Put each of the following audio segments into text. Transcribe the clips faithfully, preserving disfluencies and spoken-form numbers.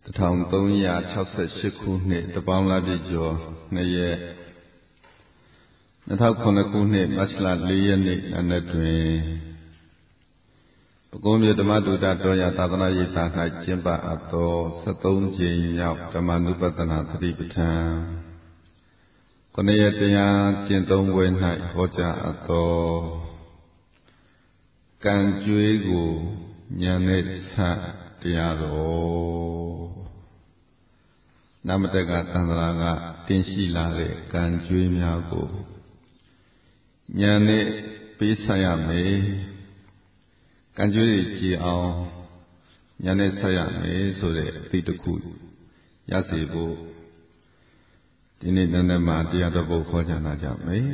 တစ်ထောင်သုံးရာ၆ဆယ့်ရှစ်ခုနှစ်တပေါင်းလပြည့်ကျော်နှစ်ရက်နှစ်ထောင်ခုနှစ်ခုနှစ်မတ်လလေးရက်နေ့နံနက်တွင်ပဲခူးမြို့ဓမ္မဒုဒ္ဒတော်ရသာသနာရေးသား၌ကျင်းပအပ်သောဆက်သုံးကြိမ်မြောက်ဓမ္မနုပဿနာသတိပဋ္ဌာန်ခုနှစ်ရက်တရားကျင့်သုံးပွဲ၌ဟောကြားအပ်သောကံကြွေးကိုဉာဏ်နဲ့ဆက်တရားတော်နမတကသန္တရာကတင်ရှိလာတဲ့ကံကြွေးများကိုဉာဏ်နဲ့ပေးဆက်ရမယ်ကံကြွေးကြည်အောင်ဉာဏ်နဲ့ဆက်ရမယ်ဆိုတဲ့အသိတစ်ခုရစေဖို့ဒီနေ့နည်းနည်းမှတရားတော်ကိုခေါ်ကြနာကြမယ်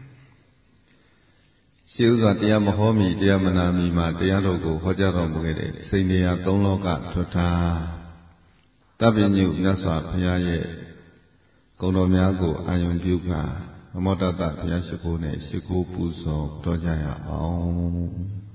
ရှိဥစွာတရားမဟောမီတရားမနာမီမှာတရားတော်ကိုဟောကြားတော်မူခဲ့တဲ့စိတ်နေရာသုံးလောကထွတ်ထားတပ္ပညုမြတ်စွာဘုရားရဲ့ဂုဏ်တော်များကိုအာရုံပြုကနမောတတ္တဘုရားရှိခိုးနဲ့ရှိခိုးပူဇော်တော်ကြရအောင်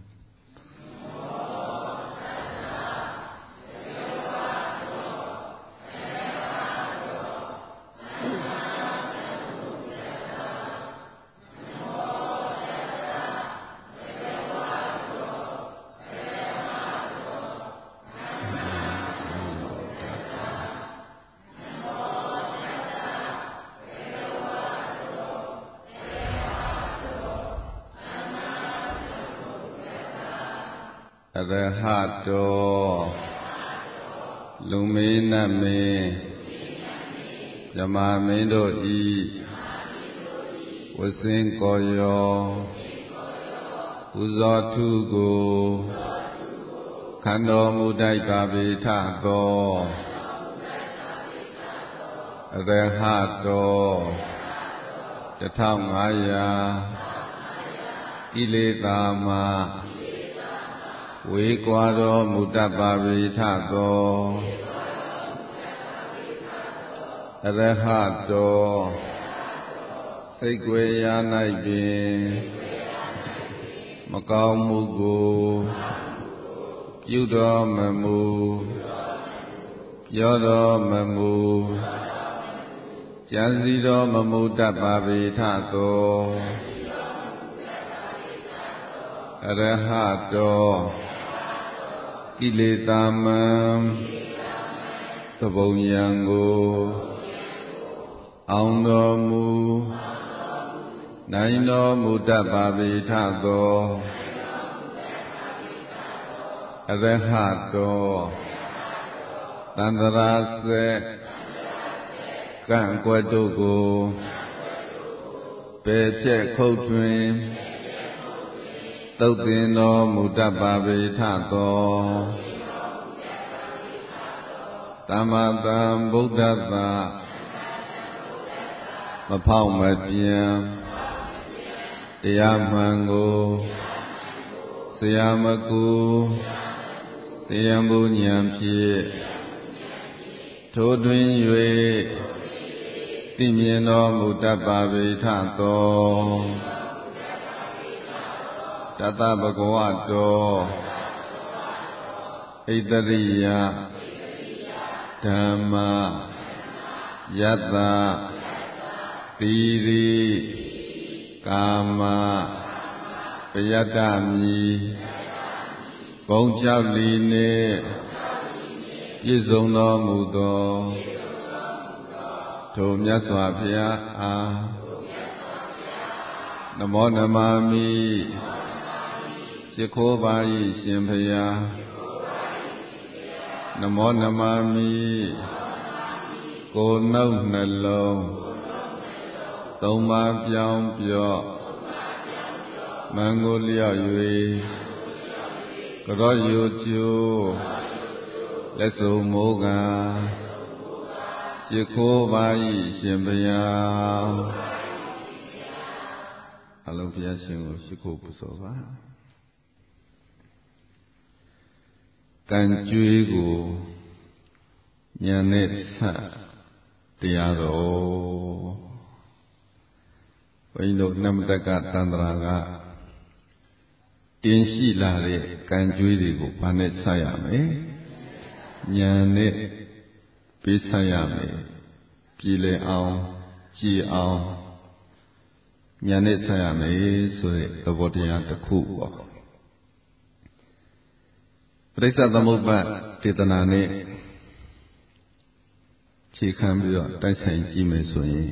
အရဟတောလူမေနတ်မင်းမြမမင်းတို့ဤဝစင်ကောယောပူဇော်ထုကိုခန္တော်မူတိုက်ပါပေထသောအရဟတောတစ်ထောင်ငါးရာကိလေသာမှာဝေကွာတော်မူတတ်ပါပေထသောအရဟတောစိတ်ွယ်ရာ၌ပင်မကောင်းမှုကိုပြုတော်မမူပြောတော်မမူကြံစည်တော်မမူတတ်ပါပေထသောအရဟတောကိလေသာမံသဘုံယံကိုအောင်တော်မူနိုင်တော်မူတတ်ပါပေထသောအရဟတောသန္တရာစေကံကွက်တို့ကိုပေချက်ခုတ်တွင်သုတ်သင်တော်မူတတ်ပါပေထသောသမ္မာသမ္ဗုဒ္ဓတ္တမဖောက်မပြန်တရားမှန်ကိုဆရာမကူတရားမှုဉာဏ်ဖြင့်ထိုတွင်၍သိမြင်တော်မူတတ်ပါပေထသောတတဗဂဝတောဣတရိယဓမ္မယတ္တသီရိကာမပယတ္တမိဘုံကြောက်လီနှင့်ပြည့်စုံတော်မူသောထိုမြတ်စွာဘုရားအားနမောနမမိရှိခိုးပါ၏ရှင်ဘုရားနမောနမမိကိုယ်နှုတ်နှလုံးသုံးပါးပြောင်းပြော့မံကိုလျော့၍ကြောယုကျိုးလက်စုံမိုးကရှိခိုးပါ၏ရှင်ဘုရားအလုံးဘုရားရှင်ကိုရှိခိုးပူဇော်ပါကံကြွေးကိုဉာဏ်နဲ့ဆက်တရားတော်ဘုန်းကြီးတို့နမတကသန္တရာကတင်ရှိလာတဲ့ကံကြွေးတွေကိုဘာနဲ့ဆက်ရမလဲဉာဏ်နဲ့ပေးဆက်ရမယ်ပြည်လေအောင်ကြည်အောင်ဉာဏ်နဲ့ဆက်ရမယ်ဆိုတဲ့သဘောတရားတစ်ခုပေါ့ပရိစ္ဆေသမုပ္ပါဒေသနာနဲ့ခြေခံပြီးတော့တိုက်ဆိုင်ကြည့်မယ်ဆိုရင်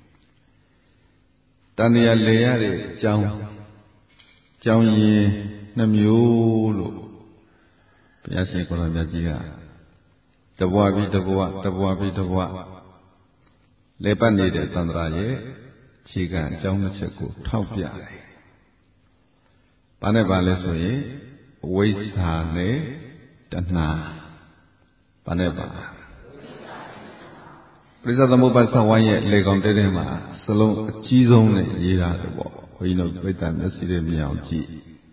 တန်တရားလေရတဲ့အကြောင်းအကြောင်းရင်းနှမျိုးလို့ဘုရားရှင်ကိုယ်တော်မြတ်ကြီးကတဘွားပြီးတဘွားတဘွားပြီးတဘွားလေပတ်နေတဲ့သန္တရာရဲ့ခြေခံအကြောင်းတစ်ချက်ကိုထောက်ပြတယ်။ဘာနဲ့ပါလဲဆိုရင်ဝိဇ္ဇာနဲ့တဏှာဘာနဲ့ပါပရိစ္ဆေသမုပ္ပါဒ်ဝိုင်းရဲ့လေကောင်တဲတဲမှာစလုံးအကြီးဆုံးနဲ့ရေးထားတယ်ပေါ့။ဘုန်းကြီးတို့ပြိတ္တမျက်စိနဲ့မြင်အောင်ကြည့်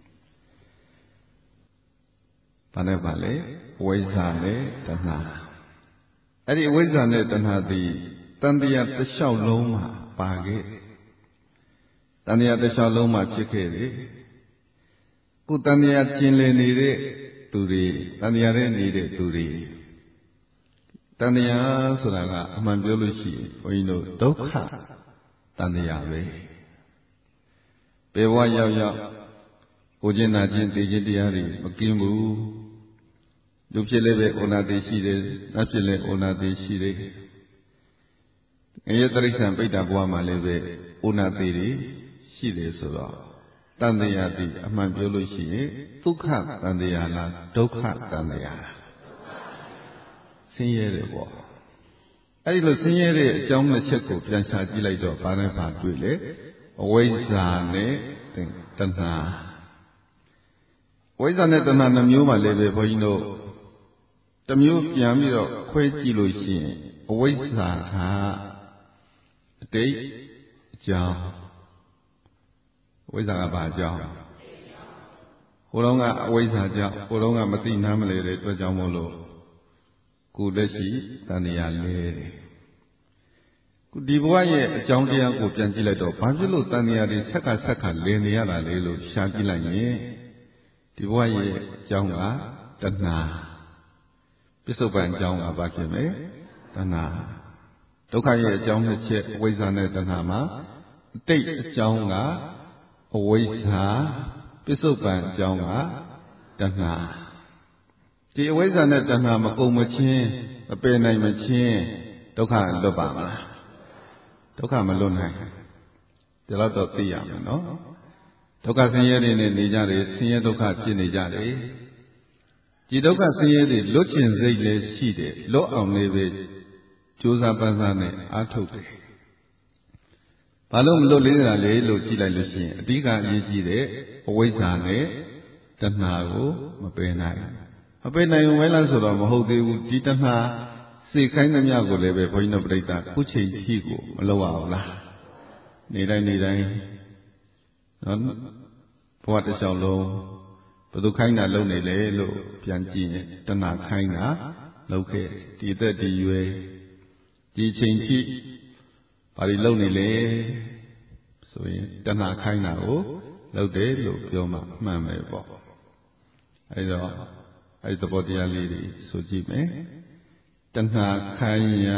။ဘာနဲ့ပါလဲဝိဇ္ဇာနဲ့တဏှာအဲ့ဒီဝိဇ္ဇာနဲ့တဏှာသည်တန်တရားတစ်လျှောက်လုံးမှာပါခဲ့တန်တရားတစ်လျှောက်လုံးမှာဖြစ်ခဲ့တယ်ခုတန်တရားကျင်လည်နေတဲ့သူတွေတန်တရားနဲ့နေတဲ့သူတွေတန်တရားဆိုတာကအမှန်ပြောလို့ရှိရင်ဘုန်းကြီးတို့ဒုက္ခတန်တရားပဲဘယ်ဘဝရောက်ရောက်ကိုကျင်နာခြင်းသိခြင်းတရားတွေမကင်းဘူးလူဖြစ်လည်းပဲဩနာတိရှိတယ်နတ်ဖြစ်လည်းဩနာတိရှိတယ်ငရဲတိရစ္ဆာန်ပိဋ္ဌဘဝမှာလည်းပဲဩနာတိတွေရှိတယ်ဆိုတော့တန်တရားတိအမှန်ပြောလို့ရှိရင်ဒုက္ခတန်တရားလားဒုက္ခတန်တရားလားဆင်းရဲတယ်ပေါ့အဲ့ဒီလိုဆင်းရဲတဲ့အကြောင်းတစ်ချက်ကိုပြန်ရှာကြည့်လိုက်တော့ဘာနဲ့ဘာတွေ့လဲအဝိဇ္ဇာနဲ့တဏှာဝိဇ္ဇာနဲ့တဏှာနှမျိုးမှလည်းပဲဘုန်းကြီးတို့တစ်မျိုးပြန်ပြီးတော့ခွဲကြည့်လို့ရှိရင်အဝိဇ္ဇာကအတိတ်အကြောင်းဝိဇ္ဇာကဘာအကြောင်းဟိုတော့ကအဝိဇ္ဇာကြောင့်ဟိုတော့ကမသိနားမလဲတဲ့အတွက်ကြောင့်မို့လို့ကိုယ်လက်ရှိတန်တရားလဲတယ်ခုဒီဘဝရဲ့အကြောင်းတရားကိုပြန်ကြည့်လိုက်တော့ဘာဖြစ်လို့တန်တရားတွေဆက်ကဆက်ကလည်နေရတာလဲလို့ရှာကြည့်လိုက်ရင်ဒီဘဝရဲ့အကြောင်းကတဏှာပစ္စုပန်အကြောင်းကဘာဖြစ်မလဲတဏှာဒုက္ခရဲ့အကြောင်းနှစ်ချက်အဝိဇ္ဇာနဲ့တဏှာမှာအတိတ်အကြောင်းကအဝိဇ္ဇာပစ္စုပန်အကြောင်းကတဏှာဒီအဝိဇ္ဇာနဲ့တဏှာမကုန်မချင်းမပယ်နိုင်မချင်းဒုက္ခလွတ်ပါမလားဒုက္ခမလွတ်နိုင်ဒီတော့တော့သိရမယ်နော်ဒုက္ခဆင်းရဲတွေနဲ့နေကြတယ်ဆင်းရဲဒုက္ခဖြစ်နေကြတယ်ဒီဒုက္ခဆင်းရဲတွေလွတ်ကျင်စိတ်လည်းရှိတယ်လွတ်အောင်လည်းပဲကြိုးစားပန်းစားနဲ့အားထုတ်တယ်ဘာလို့မလွတ်လေးတာလဲလို့ကြည့်လိုက်လို့ရှိရင်အဓိကအရေးကြီးတဲ့အဝိဇ္ဇာနဲ့တဏှာကိုမပယ်နိုင်မပယ်နိုင်ဘူးလားဆိုတော့မဟုတ်သေးဘူးဒီတဏှာစိတ်ခိုင်းသမျှကိုလည်းပဲဘုန်းကြီးတို့ပြိတ္တာခုချိန်ကြီးကိုမလုပ်ရဘူးလားနေတိုင်းနေတိုင်းနော်ဘဝတစ်လျှောက်လုံးဘယ်သူခိုင်းတာလုပ်နေလဲလို့ပြန်ကြည့်ရင်တဏှာခိုင်းတာလုပ်ခဲ့ဒီသက်ဒီရွယ်ဒီချိန်ကြီးဘာတွေလုပ်နေလဲဆိုရင်တဏှာခိုင်းတာကိုလုပ်တယ်လို့ပြောမှမှန်မယ်ပေါ့အဲဒါအဲ့ဒီသဘောတရားလေးတွေဆိုကြည့်မယ်တဏှာခိုင်းရာ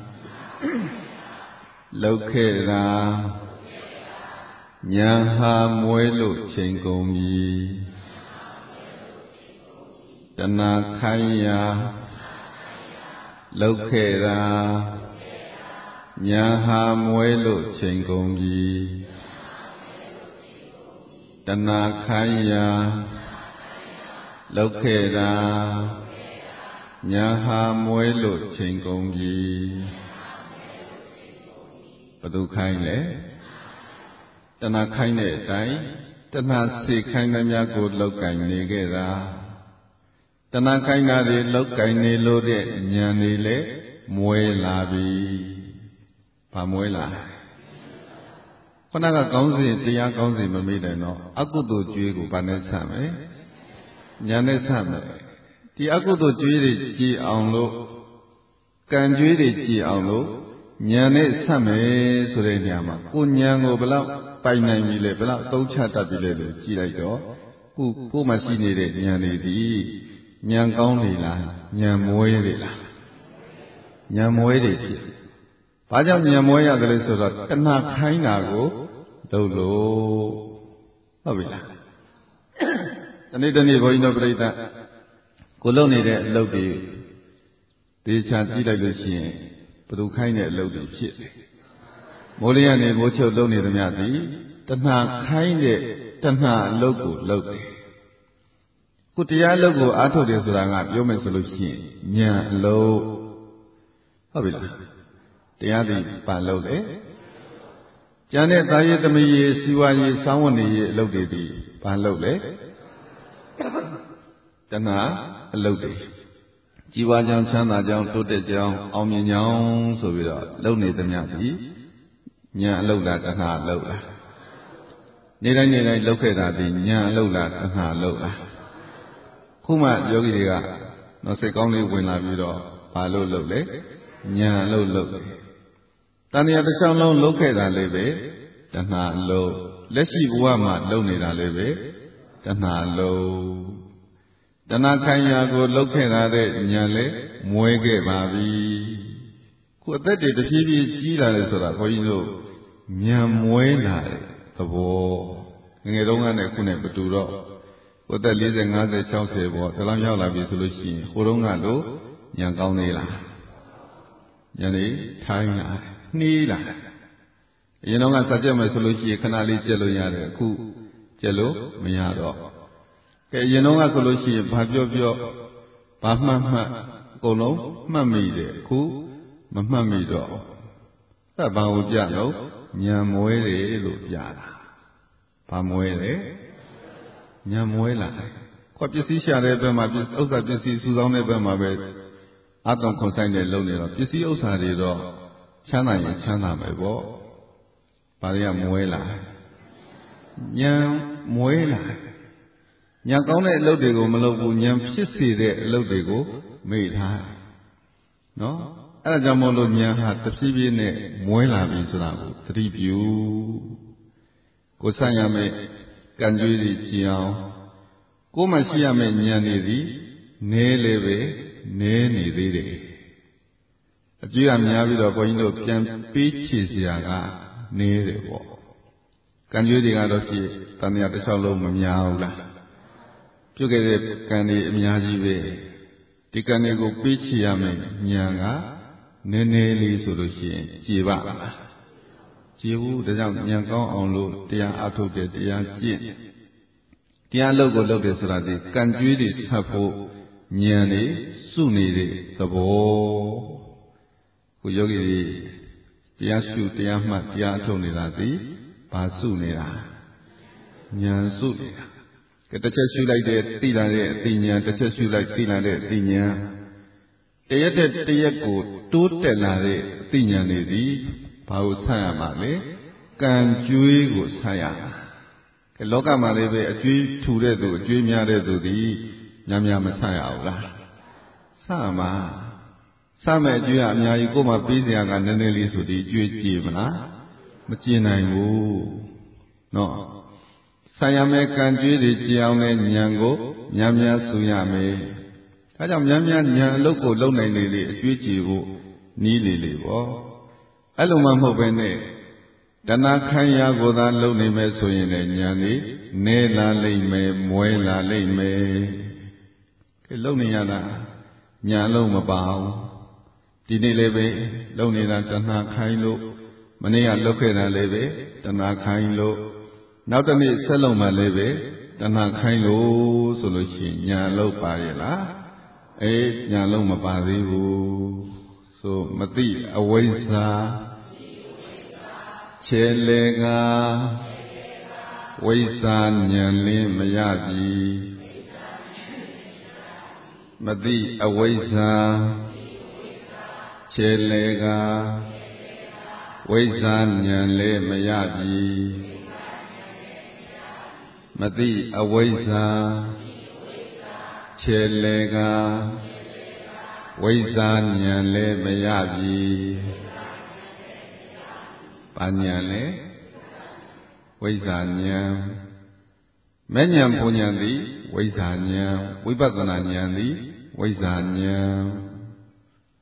လောက်ခဲ့တာညာဟာမွဲလို့ချိန်ကုန်ပြီတဏှာခိုင်းရာလောက်ခဲ့တာညာဟာမွဲလို့ချိန်ကုန်ပြီတဏှာခိုင်းရာလောက်ခဲ့တာညာဟာမွဲလို့ချိန်ကုန်ပြီဘယ်သူခိုင်းလဲတဏှာခိုင်းတဲ့အတိုင်းတဏှာစိတ်ခိုင်းသမျှကိုလောက်ကင်နေခဲ့တာတဏှာခိုင်းတာတွေလောက်ကင်နေလို့တဲ့ဉာဏ်တွေလည်းမွဲလာပြီဘာမွဲလာခုနကကောင်းစဉ်တရားကောင်းစဉ်မမေ့တယ်နော်အကုသိုလ်ကြွေးကိုဘာနဲ့ဆမ်းမယ်ညာနဲ့ဆမ်းမယ်ဒီအကုသိုလ်ကြွေးတွေကြည်အောင်လို့ကံကြွေးတွေကြည်အောင်လို့ညာနဲ့ဆမ်းမယ်ဆိုတဲ့နေရာမှာကိုညာကိုဘယ်လောက်ပိုင်နိုင်ပြီလဲဘယ်လောက်သုံးချတတ်ပြီလဲလို့ကြည်လိုက်တော့ကိုကိုမှရှိနေတဲ့ဉာဏ်တွေဒီဉာဏ်ကောင်းနေလားဉာဏ်မွဲနေလားညာမွဲတွေဖြစ်ဘာကြောင့်ညာမွဲရတယ်လဲဆိုတော့တဏှာခိုင်းတာကိုလုပ်လို့ဟုတ်ပြီလားတနေ့တနေ့ဘုန်းကြီးတို့ပြိဿကိုလုပ်နေတဲ့အလုပ်တွေတေချာကြည့်လိုက်လို့ရှိရင်ဘယ်သူခိုင်းတဲ့အလုပ်တွေဖြစ်လဲမိုးလျက်နေမိုးချုပ်လုပ်နေသမျှသည်တဏှာခိုင်းတဲ့တဏှာအလုပ်ကိုလုပ်တယ်ကိုတရားအလုပ်ကိုအားထုတ်တယ်ဆိုတာကပြောမယ်ဆိုလို့ရှိရင်ဉာဏ်အလုပ်ဟုတ်ပြီလားတရားသည်ပါလုပ်လေကျန်တဲ့သာယသမီးရေးစီဝါရေးစောင်းဝင်ရေးအလုပ်တွေဒီပါလုပ်လေတဏှာအလုပ်တွေကြီးပွားကြောင်းချမ်းသာကြောင်းတိုးတက်ကြောင်းအောင်မြင်ကြောင်းဆိုပြီးတော့လုပ်နေသမျှသည်ဉာဏ်အလုပ်လားတဏှာအလုပ်လားနေတိုင်းနေတိုင်းလုပ်ခဲ့တာဒီဉာဏ်အလုပ်လားတဏှာအလုပ်လားခုမှယောဂီတွေကတော့စိတ်ကောင်းလေးဝင်လာပြီးတော့ဘာလို့လုပ်လဲဉာဏ်အလုပ်လုပ်တယ်တဏှာတစ်ချောင်းလုံးလုပ်ခဲ့တာလေးပဲတဏှာအလုပ်လက်ရှိဘဝမှာလုပ်နေတာလေးပဲတဏှာအလုပ်တဏှာခံရာကိုလုပ်ခဲ့တာတဲ့ဉာဏ်လေးမွဲခဲ့ပါပြီခုအသက်တွေတဖြည်းဖြည်းကြီးလာတယ်ဆိုတာဘုန်းကြီးတို့ဉာဏ်မွဲလာတဲ့သဘောငယ်တုန်းကနဲ့ခုနဲ့မတူတော့ကိုယ်သက်၄၀ ၅၀ ၆၀ပေါ့ဒီလောက်ရောက်လာပြီဆိုလို့ရှိရင်ဟိုတုန်းကတော့ဉာဏ်ကောင်းသေးလားဉာဏ်လေးထိုင်းလာနှီးလာအရင်တော့ကစကြက်မယ်ဆိုလို့ရှိရင်ခဏလေးကျက်လို့ရတယ်အခုကျက်လို့မရတော့ကဲအရင်တော့ကဆိုလို့ရှိရင်ဘာပြောပြောဘာမှတ်မှတ်အကုန်လုံးမှတ်မိတယ်အခုမမှတ်မိတော့စဘာကိုပြတော့ဉာဏ်မွဲတယ်လို့ပြတာဘာမွဲလဲဉာဏ်မွဲလာတယ်ခွပစ္စည်းရှာတဲ့ဘက်မှာဥစ္စာပစ္စည်းစုဆောင်းတဲ့ဘက်မှာပဲအတုံခွန်ဆိုင်တဲ့လုံနေတော့ပစ္စည်းဥစ္စာတွေတော့ချမ်းသာရင်ချမ်းသာမယ်ပေါ့ဘာတွေကမွဲလာဉာဏ်မွဲလာဉာဏ်ကောင်းတဲ့အလုပ်တွေကိုမလုပ်ဘူးဉာဏ်ဖြစ်စေတဲ့အလုပ်တွေကိုမေ့ထားတယ်နော်အဲ့ဒါကြောင့်မို့လို့ဉာဏ်ဟာတဖြည်းဖြည်းနဲ့မွဲလာပြီဆိုတာကိုသတိပြုကိုဆန့်ရမယ်ကံကြွေးတွေကြည်အောင်ကိုယ်မှရှိရမယ့်ဉာဏ်တွေသည်နည်းလေပဲနည်းနေသေးတယ်အကြွေးကများပြီးတော့ဘုန်းကြီးတို့ပြန်ပေးချေစရာကနည်းတယ်ပေါ့ကံကြွေးတွေကတော့ဖြစ်တန်တရားတစ်ချောင်းလုံးမများဘူးလားပြုတ်ခဲ့တဲ့ကံတွေအများကြီးပဲဒီကံတွေကိုပေးချေရမယ့်ဉာဏ်ကနည်းနည်းလေးဆိုလို့ရှိရင်ကြည်ပါလားကြည်ဘူးဒါကြောင့်ဉာဏ်ကောင်းအောင်လို့တရားအထုတ်တယ်တရားကျင့်တရားလုပ်ကိုလုပ်တယ်ဆိုတာဒီကံကြွေးတွေဆက်ဖို့ဉာဏ်တွေစုနေတဲ့သဘောကိုယောဂီတွေတရားရှုတရားမှတ်တရားအထုတ်နေတာဒီဘာစုနေတာဉာဏ်စုနေတာကဲတစ်ချက်ရှုလိုက်တဲ့သိလာတဲ့အသိဉာဏ်တစ်ချက်ရှုလိုက်သိလာတဲ့အသိဉာဏ်တရက်တဲ့တရက်ကိုတိုးတက်လာတဲ့အသိဉာဏ်တွေဒီဘာကိုဆက်ရမှာလဲကံကြွေးကိုဆက်ရမှာကဲလောကမှာလည်းပဲအကျွေးထူတဲ့သူအကျွေးများတဲ့သူဒီများများမဆက်ရဘူးလားဆက်မှာဆက်မဲ့အကျွေးကအများကြီးကိုယ်မှပေးစရာကနည်းနည်းလေးဆိုဒီအကျွေးကြည်မလားမကြည်နိုင်ဘူးနော်ဆက်ရမယ်ကံကြွေးတွေကြည်အောင်လဲဉာဏ်ကိုများများစုရမယ်ဒါကြောင့်များများဉာဏ်အလုပ်ကိုလုပ်နိုင်လေလေအကျွေးကြည်ဖို့နီးလေလေပေါ့အဲ့လိုမှမဟုတ်ပဲနဲ့တဏှာခံရာကိုသာလုံနေမယ်ဆိုရင်လည်းဉာဏ်လေးနဲလာလိမ့်မယ်မွဲလာလိမ့်မယ်ကဲလုံနေရတာဉာဏ်လုံးမပါဘူးဒီနေ့လည်းပဲလုံနေတာတဏှာခိုင်းလို့မနေ့ကလုတ်ခဲ့တာလည်းပဲတဏှာခိုင်းလို့နောက်တစ်နေ့ဆက်လုံမှလည်းပဲတဏှာခိုင်းလို့ဆိုလို့ရှိရင်ဉာဏ်လုံးပါရဲ့လားအေးဉာဏ်လုံးမပါသေးဘူးဆိုမသိအဝိဇ္ဇာခြေလေကဝိဇ္ဇာဉာဏ်လင်းမရပြီမသိအဝိဇ္ဇာခြေလေကဝိဇ္ဇာဉာဏ်လေးမရပြီမသိအဝိဇ္ဇာခြေလေကဝိဇ္ဇာဉာဏ်လေးမရပြီဘာဉာဏ်လဲဝိဇ္ဇာဉာဏ်မဲ့ဉာဏ်ဘုံဉာဏ်သည်ဝိဇ္ဇာဉာဏ်ဝိပဿနာဉာဏ်သည်ဝိဇ္ဇာဉာဏ်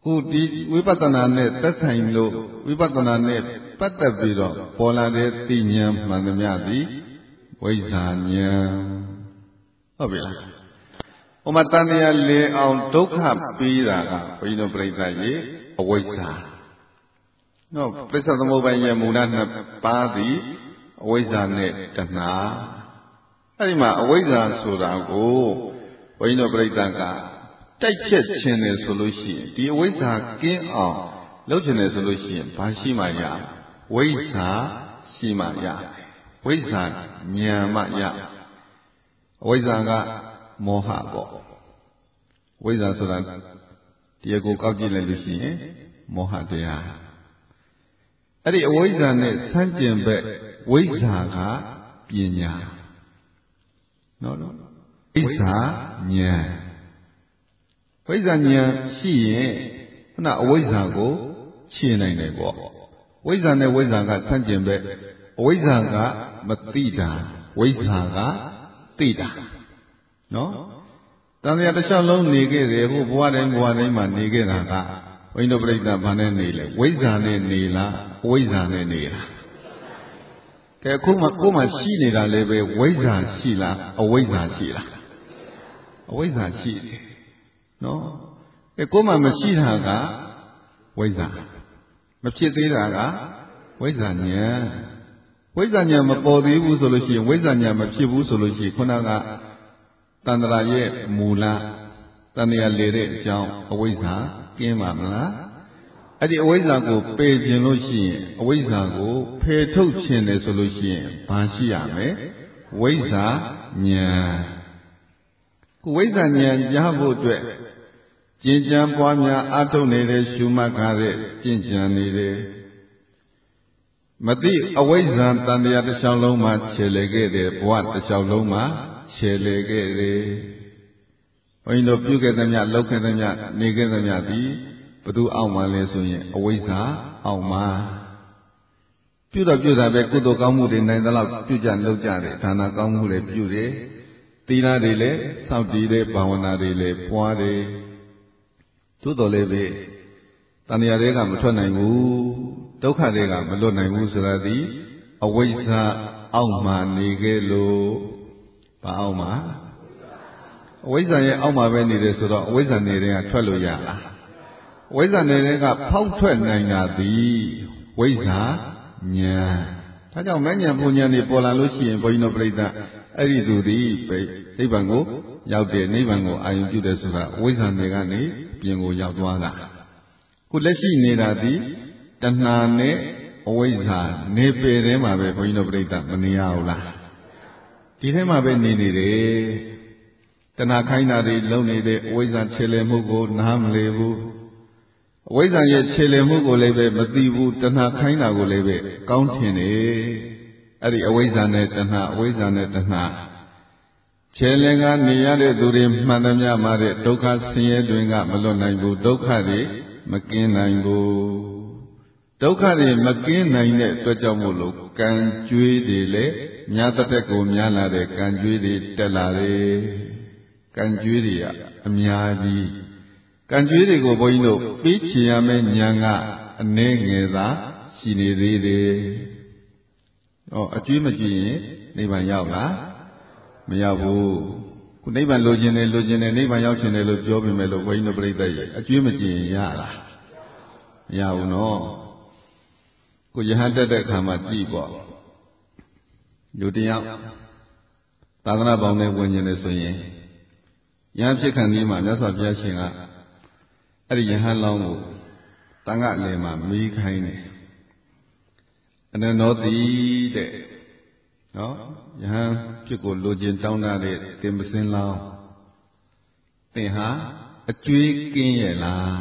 ခုဒီဝိပဿနာနဲ့သက်ဆိုင်လို့ဝိပဿနာနဲ့ပတ်သက်ပြီးတော့ပေါ်လာတဲ့သိဉာဏ်မှန်သမျှသည်ဝိဇ္ဇာဉာဏ်ဟုတ်ပြီလားဟိုမှာတန်တရားလေအောင်ဒုက္ခပြီးတာကဘုန်းကြီးတို့ပြိဿရေအဝိဇ္ဇာနော်ပစ္စသမုပ္ပါဒ်ရဲ့မူလနှစ်ပါးသည်အဝိဇ္ဇာနဲ့တဏှာအဲ့ဒီမှာအဝိဇ္ဇာဆိုတာကိုဘုန်းကြီးတို့ပြိဿကတိုက်ချက်ခြင်းတယ်ဆိုလို့ရှိရင်ဒီအဝိဇ္ဇာကင်းအောင်လုပ်ခြင်းတယ်ဆိုလို့ရှိရင်ဘာရှိမှရဝိဇ္ဇာရှိမှရဝိဇ္ဇာဉာဏ်မှရအဝိဇ္ဇာကမောဟပေါ့ဝိဇ္ဇာဆိုတာတရားကိုကောက်ကြည့်လိုက်လို့ရှိရင်မောဟတရားအဲ့ဒီအဝိဇ္ဇာနဲ့ဆန့်ကျင်ဘက်ဝိဇ္ဇာကပညာနော်နော်ဝိဇ္ဇာဉာဏ်ဝိဇ္ဇာဉာဏ်ရှိရင်ခုနအဝိဇ္ဇာကိုရှင်းနိုင်တယ်ပေါ့ဝိဇ္ဇာနဲ့ဝိဇ္ဇာကဆန့်ကျင်ဘက်အဝိဇ္ဇာကမသိတာဝိဇ္ဇာကသိတာနော်တန်တရားတစ်လျှောက်လုံးနေခဲ့တယ်ဟိုဘဝတိုင်းဘဝတိုင်းမှာနေခဲ့တာကဘုန်းကြီးတို့ပြိဿဘာနဲ့နေလဲဝိဇ္ဇာနဲ့နေလားအဝိဇ္ဇာနဲ့နေလားကဲအခုမှကိုယ်မှရှိနေတာလည်းပဲဝိဇ္ဇာရှိလားအဝိဇ္ဇာရှိလားအဝိဇ္ဇာရှိတယ်နော်အဲကိုယ်မှမရှိတာကဝိဇ္ဇာမဖြစ်သေးတာကဝိဇ္ဇာဉာဏ်ဝိဇ္ဇာဉာဏ်မပေါ်သေးဘူးဆိုလို့ရှိရင်ဝိဇ္ဇာဉာဏ်မဖြစ်ဘူးဆိုလို့ရှိရင်ခုနကတဏ္ဍာရဲ့မူလတဏှာလေတဲ့အကြောင်းအဝိဇ္ဇာကင်းပါမလားအဲ့ဒီအဝိဇ္ဇာကိုပယ်ခြင်းလို့ရှိရင်အဝိဇ္ဇာကိုဖယ်ထုတ်ခြင်းတယ်ဆိုလို့ရှိရင်ဘာရှိရမလဲဝိဇ္ဇာဉာဏ်ကိုဝိဇ္ဇာဉာဏ်ရဖို့အတွက်ကျင့်ကြံပွားများအားထုတ်နေတဲ့ရှုမှတ်ကားတဲ့ကျင့်ကြံနေတယ်မသိအဝိဇ္ဇာတန်တရားတစ်လျှောက်လုံးမှာခြေလေခဲ့တယ်ဘဝတစ်လျှောက်လုံးမှာခြေလေခဲ့တယ်ဘုန်းကြီးတို့ပြုခဲ့သမျှလုပ်ခဲ့သမျှနေခဲ့သမျှသည်ဘသူအောက်မှာလဲဆိုရင်အဝိဇ္ဇာအောက်မှာပြုတော့ပြုတာပဲကုသိုလ်ကောင်းမှုတွေနိုင်သလောက်ပြုကြလုပ်ကြတယ်ဒါနကောင်းမှုတွေပြုတယ်သီလတွေလည်းစောင့်တည်တယ်ဘာဝနာတွေလည်းပွားတယ်သို့တော်လည်းပဲတဏှာတွေကမထွက်နိုင်ဘူးဒုက္ခတွေကမလွတ်နိုင်ဘူးဆိုတာဒီအဝိဇ္ဇာအောက်မှာနေခဲ့လို့ဘာအောက်မှာအဝိဇ္ဇာရဲ့အောက်မှာပဲနေတယ်ဆိုတော့အဝိဇ္ဇာနေတဲ့ကထွက်လို့ရလားအဝိဇ္ဇာနေတဲ့ကဖောက်ထွက်နိုင်တာသည်ဝိဇ္ဇာဉာဏ်ဒါကြောင့်မဉဏ်ပူဉဏ်တွေပေါ်လာလို့ရှိရင်ဘုန်းကြီးတို့ပြိဿအဲ့ဒီသူသည်နိဗ္ဗာန်ကိုရောက်တယ်နိဗ္ဗာန်ကိုအာရုံပြုတယ်ဆိုတာအဝိဇ္ဇာတွေကနေပြင်ကိုရောက်သွားတာခုလက်ရှိနေတာသည်တဏှာနဲ့အဝိဇ္ဇာနေပယ်ထဲမှာပဲဘုန်းကြီးတို့ပြိဿမနေရဘူးလားဒီထဲမှာပဲနေနေတယ်တဏှာခိုင်းတာတွေလုံးနေတဲ့အဝိဇ္ဇာခြေလည်မှုကိုနားမလည်ဘူးအဝိဇ္ဇာရဲ့ခြေလည်မှုကိုလည်းပဲမသိဘူးတဏှာခိုင်းတာကိုလည်းပဲကောင်းထင်တယ်အဲ့ဒီအဝိဇ္ဇာနဲ့တဏှာအဝိဇ္ဇာနဲ့တဏှာခြေလည်ကနေရတဲ့သူတွေမှန်သမျှမှာတဲ့ဒုက္ခဆင်းရဲတွင်ကမလွတ်နိုင်ဘူးဒုက္ခတွေမကင်းနိုင်ဘူးဒုက္ခတွေမကင်းနိုင်တဲ့အတွက်ကြောင့်မို့လို့ကံကြွေးတွေလည်းများတစ်သက်ကိုများလာတဲ့ကံကြွေးတွေတက်လာတယ်ကံကြွေးတွေကအများကြီးကံကြွေးတွေကိုဘုန်းကြီးတို့ပေးချေရမယ့်ဉာဏ်ကအနည်းငယ်သာရှိနေသေးတယ်။ဟောအကျွေးမကြည့်ရင်နိဗ္ဗာန်ရောက်လားမရောက်ဘူး။ခုနိဗ္ဗာန်လိုချင်တယ်လိုချင်တယ်နိဗ္ဗာန်ရောက်ချင်တယ်လို့ပြောပေမဲ့လို့ဘုန်းကြီးတို့ပြိဿရဲ့အကျွေးမကြည့်ရင်ရလားမရဘူးနော်။ကိုယဟန်တက်တဲ့အခါမှာကြည့်ပေါ့။လူတယောက်သာသနာ့ဘောင်နဲ့ဝင်ကျင်တယ်ဆိုရင်ယဟန်ဖြစ်ခံဒီမှာမြတ်စွာဘုရားရှင်ကအဲ့ဒီယဟန်လောင်းကိုတန်ခါအလယ်မှာမီးခိုင်းတယ်အနန္တောတိတဲ့နော်ယဟန်ဖြစ်ကိုလိုချင်တောင်းတတဲ့တင်ပစင်းလောင်းသင်ဟာအကျွေးကင်းရဲ့လား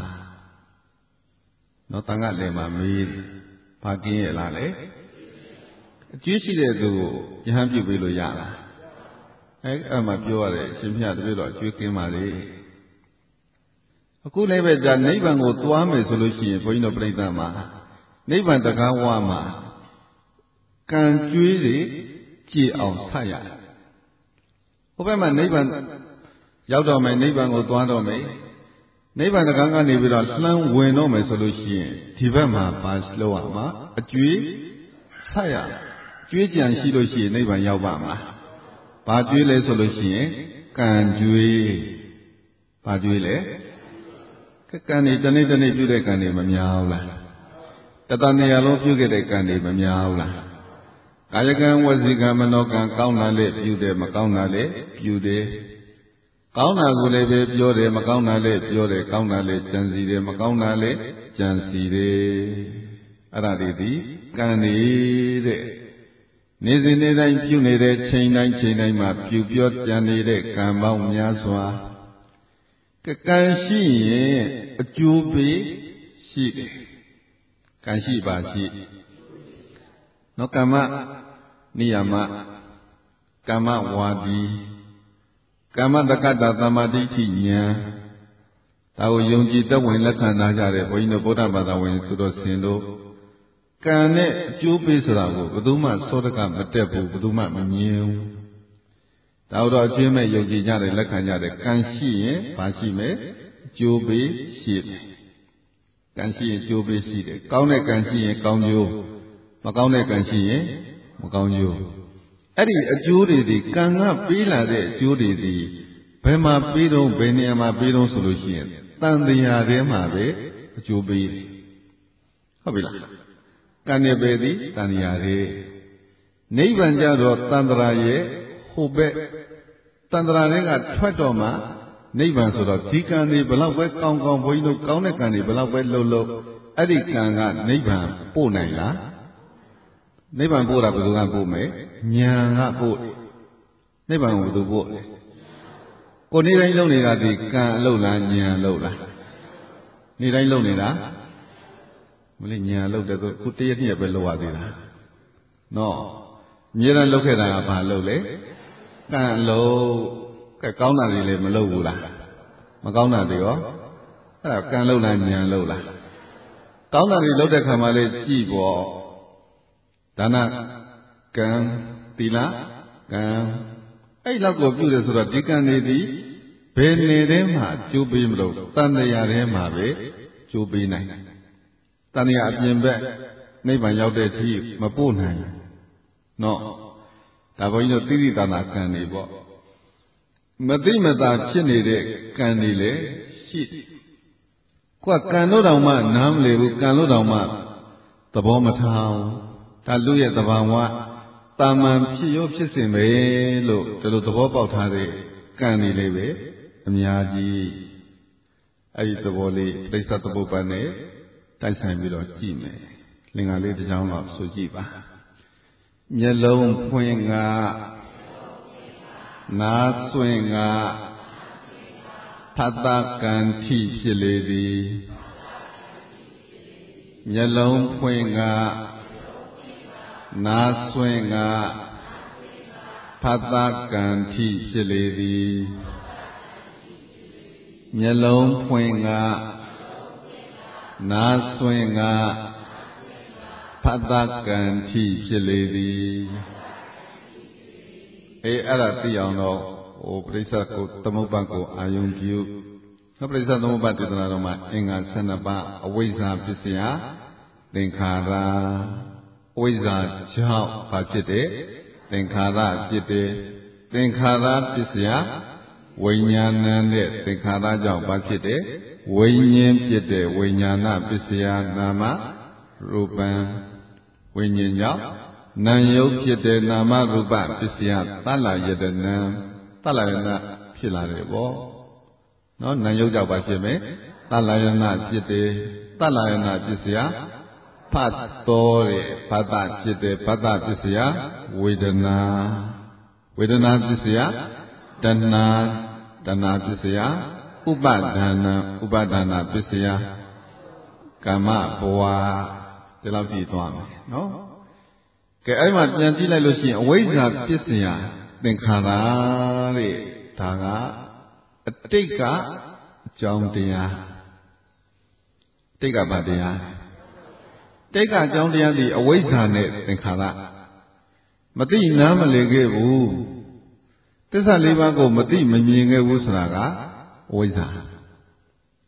နော်တန်ခါအလယ်မှာမီးဘာကင်းရဲ့လားလေအကျွေးရှိတဲ့သူကိုယဟန်ပြုပေးလို့ရလားအဲ့အမှပြောရတယ်အရှင်ဘုရားတပည့်တော်အကျွေးကင်းပါလေအခုလည်းပဲဒါနိဗ္ဗာန်ကိုသွားမယ်ဆိုလို့ရှိရင်ဘုန်းကြီးတို့ပြိဿမှာနိဗ္ဗာန်တကားဝါမှာကံကြွေးတွေကြည်အောင်ဆက်ရတယ်ဟိုဘက်မှာနိဗ္ဗာန်ရောက်တော့မယ်နိဗ္ဗာန်ကိုသွားတော့မယ်နိဗ္ဗာန်ကံကနေပြီးတော့လှမ်းဝင်တော့မယ်ဆိုလို့ရှိရင်ဒီဘက်မှာပါလို့ရမှာအကျွေးဆက်ရကျွေးကြံရှိလို့ရှိရင်နိဗ္ဗာန်ရောက်ပါမလားဘာကျွေးလဲဆိုလို့ရှိရင်ကံကျွေးဘာကျွေးလဲကံနေတနေ့တနေ့ပြုတဲ့ကံတွေမများဘူးလားတတနေရာလုံးပြုခဲ့တဲ့ကံတွေမများဘူးလားကာယကံဝစီကံမနောကံကောင်းတာလေပြုတယ်မကောင်းတာလေပြုတယ်ကောင်းတာကိုလည်းပဲပြောတယ်မကောင်းတာလည်းပြောတယ်ကောင်းတာလည်းကြံစီတယ်မကောင်းတာလည်းကြံစီတယ်အဲ့ဒါတွေဒီကံနေတဲ့နေ့စဉ်နေ့တိုင်းပြုနေတဲ့ချိန်တိုင်းချိန်တိုင်းမှာပြုပြောကြံနေတဲ့ကံပေါင်းများစွာကကံရှိရင်အကျိုးပေးရှိတယ်ကံရှိပါရှိနောကမ္မနိယမကမ္မဝါဒီကမ္မတက္ကတာသမ္မာဒိဋ္ဌိဉာဏ်ဒါကိုယုံကြည်သက်ဝင်လက်ခံထားကြတဲ့ဘုန်းကြီးတို့ဗုဒ္ဓဘာသာဝင်သူတော်စင်တို့ကံနဲ့အကျိုးပေးဆိုတာကိုဘယ်သူမှစောတကမတက်ဘူးဘယ်သူမှမငြင်းဘူးဒါတော့အကျဉ်းမဲ့ယုံကြည်ကြတယ်လက်ခံကြတယ်ကံရှိရင်ဘာရှိမယ်အကျိုးပေးရှိတယ်ကံရှိရင်အကျိုးပေးရှိတယ်ကောင်းတဲ့ကံရှိရင်ကောင်းကျိုးမကောင်းတဲ့ကံရှိရင်မကောင်းကျိုးအဲ့ဒီအကျိုးတွေဒီကံကပေးလာတဲ့အကျိုးတွေဒီဘယ်မှာပေးတော့ဘယ်နေရာမှာပေးတော့ဆိုလို့ရှိရင်တန်တရားထဲမှာပဲအကျိုးပေးဟုတ်ပြီလားကံနဲ့ပဲဒီတန်တရားတွေနိဗ္ဗာန်ကြတော့တန်ត្រာရဲ့ဟိုဘက်တန်ត្រာတွေကထွက်တော့မှနိဗ္ဗာန်ဆိုတော့ဒီကံတွေဘလောက်ပဲကောင်းကောင်းဘုန်းကြီးတို့ကောင်းတဲ့ကံတွေဘလောက်ပဲလှုပ်လှုပ်အဲ့ဒီကံကနိဗ္ဗာန်ပို့နိုင်လားနိဗ္ဗာန်ပို့တာဘယ်သူကပို့မယ်ဉာဏ်ကပို့နိဗ္ဗာန်ကိုဘယ်သူပို့လဲကိုနေ့တိုင်းလုပ်နေတာဒီကံအလုပ်လားဉာဏ်အလုပ်လားနေ့တိုင်းလုပ်နေတာမလေးဉာဏ်အလုပ်တဲ့ခုတရက်နှစ်ရက်ပဲလုပ်ရသေးတာနော်အမြဲတမ်းလုပ်ခဲ့တာကဘာလုပ်လဲကံအလုပ်ကဲကောင်းတာတွေလည်းမလုပ်ဘူးလားမကောင်းတာတွေရောအဲ့ဒါကံလုပ်လားဉာဏ်လုပ်လားကောင်းတာတွေလုပ်တဲ့ခါမှလည်းကြည်ပေါ့ဒါနကံသီလကံအဲ့လောက်ကိုပြုတယ်ဆိုတော့ဒီကံတွေဒီဘယ်နေထဲမှာကျိုးပေးမလို့တန်တရားထဲမှာပဲကျိုးပေးနိုင်တန်တရားအပြင်ဘက်နိဗ္ဗာန်ရောက်တဲ့အထိမပို့နိုင်နော်ဒါဘုန်းကြီးတို့တိတိတသာကံတွေပေါ့မသိမသာဖြစ်နေတဲ့ကံတွေလည်းရှိကွာကံတို့တောင်မှနားမလည်ဘူးကံတို့တောင်မှသဘောမထားဘူးဒါလူရဲ့သဘာဝတာမန်ဖြစ်ရောဖြစ်စဉ်ပဲလို့ဒီလိုသဘောပေါက်ထားတဲ့ကံတွေလေးပဲအများကြီးအဲ့ဒီသဘောလေးပြိဿသဘောပန်နဲ့တိုက်ဆိုင်ပြီးတော့ကြည့်မယ်လင်္ကာလေးတစ်ကြောင်းတော့ဆိုကြည့်ပါမျက်လုံးဖွင့်ကနားဆွင့်ကဖတ်တာကံထိဖြစ်လေသည်မျက်လုံးဖွင့်ကနားဆွင့်ကဖတ်တာကံထိဖြစ်လေသည်မျက်လုံးဖွင့်ကနားဆွင့်ကဖတ်တာကံထိဖြစ်လေသည်အေးအဲ့ဒါသိအောင်တော့ဟိုပြိဿကိုသမုပ္ပါကိုအာယုံပြုနော်ပြိဿသမုပ္ပါတေသနာတော်မှာအင်္ဂါဆယ်နှစ်ပါးအဝိဇ္ဇာပစ္စယသင်္ခါရအဝိဇ္ဇာကြောင့်ဘာဖြစ်တယ်သင်္ခါရဖြစ်တယ်သင်္ခါရပစ္စယဝိညာဏနဲ့သင်္ခါရကြောင့်ဘာဖြစ်တယ်ဝိညာဉ်ဖြစ်တယ်ဝိညာဏပစ္စယနာမရူပံဝိညာဉ်ကြောင့်နာယုတ်ဖြစ်တဲ့နာမရူပပစ္စယသလယတနံသလယတနာဖြစ်လာတယ်ပေါ့နော်နာယုတ်ကြောင့်ဘာဖြစ်မယ်သလယတနာဖြစ်တယ်သလယတနာပစ္စယဖတ်တော်တဲ့ဘဒ္ဒဖြစ်တဲ့ဘဒ္ဒပစ္စယဝေဒနာဝေဒနာပစ္စယတဏှာတဏှာပစ္စယဥပါဒါနဥပါဒါနာပစ္စယကမ္မဘဝဒီလောက်ကြည့်သွားမယ်နော်ကဲအဲ့မှာပြန်ကြည့်လိုက်လို့ရှိရင်အဝိဇ္ဇာပစ္စယသင်္ခါရတဲ့ဒါကအတိတ်ကအကြောင်းတရားတိတ်ကဘာတရားတိတ်ကအကြောင်းတရားဒီအဝိဇ္ဇာနဲ့သင်္ခါရမသိနားမလည်ခဲ့ဘူးသစ္စာလေးပါးကိုမသိမမြင်ခဲ့ဘူးဆိုတာကအဝိဇ္ဇာ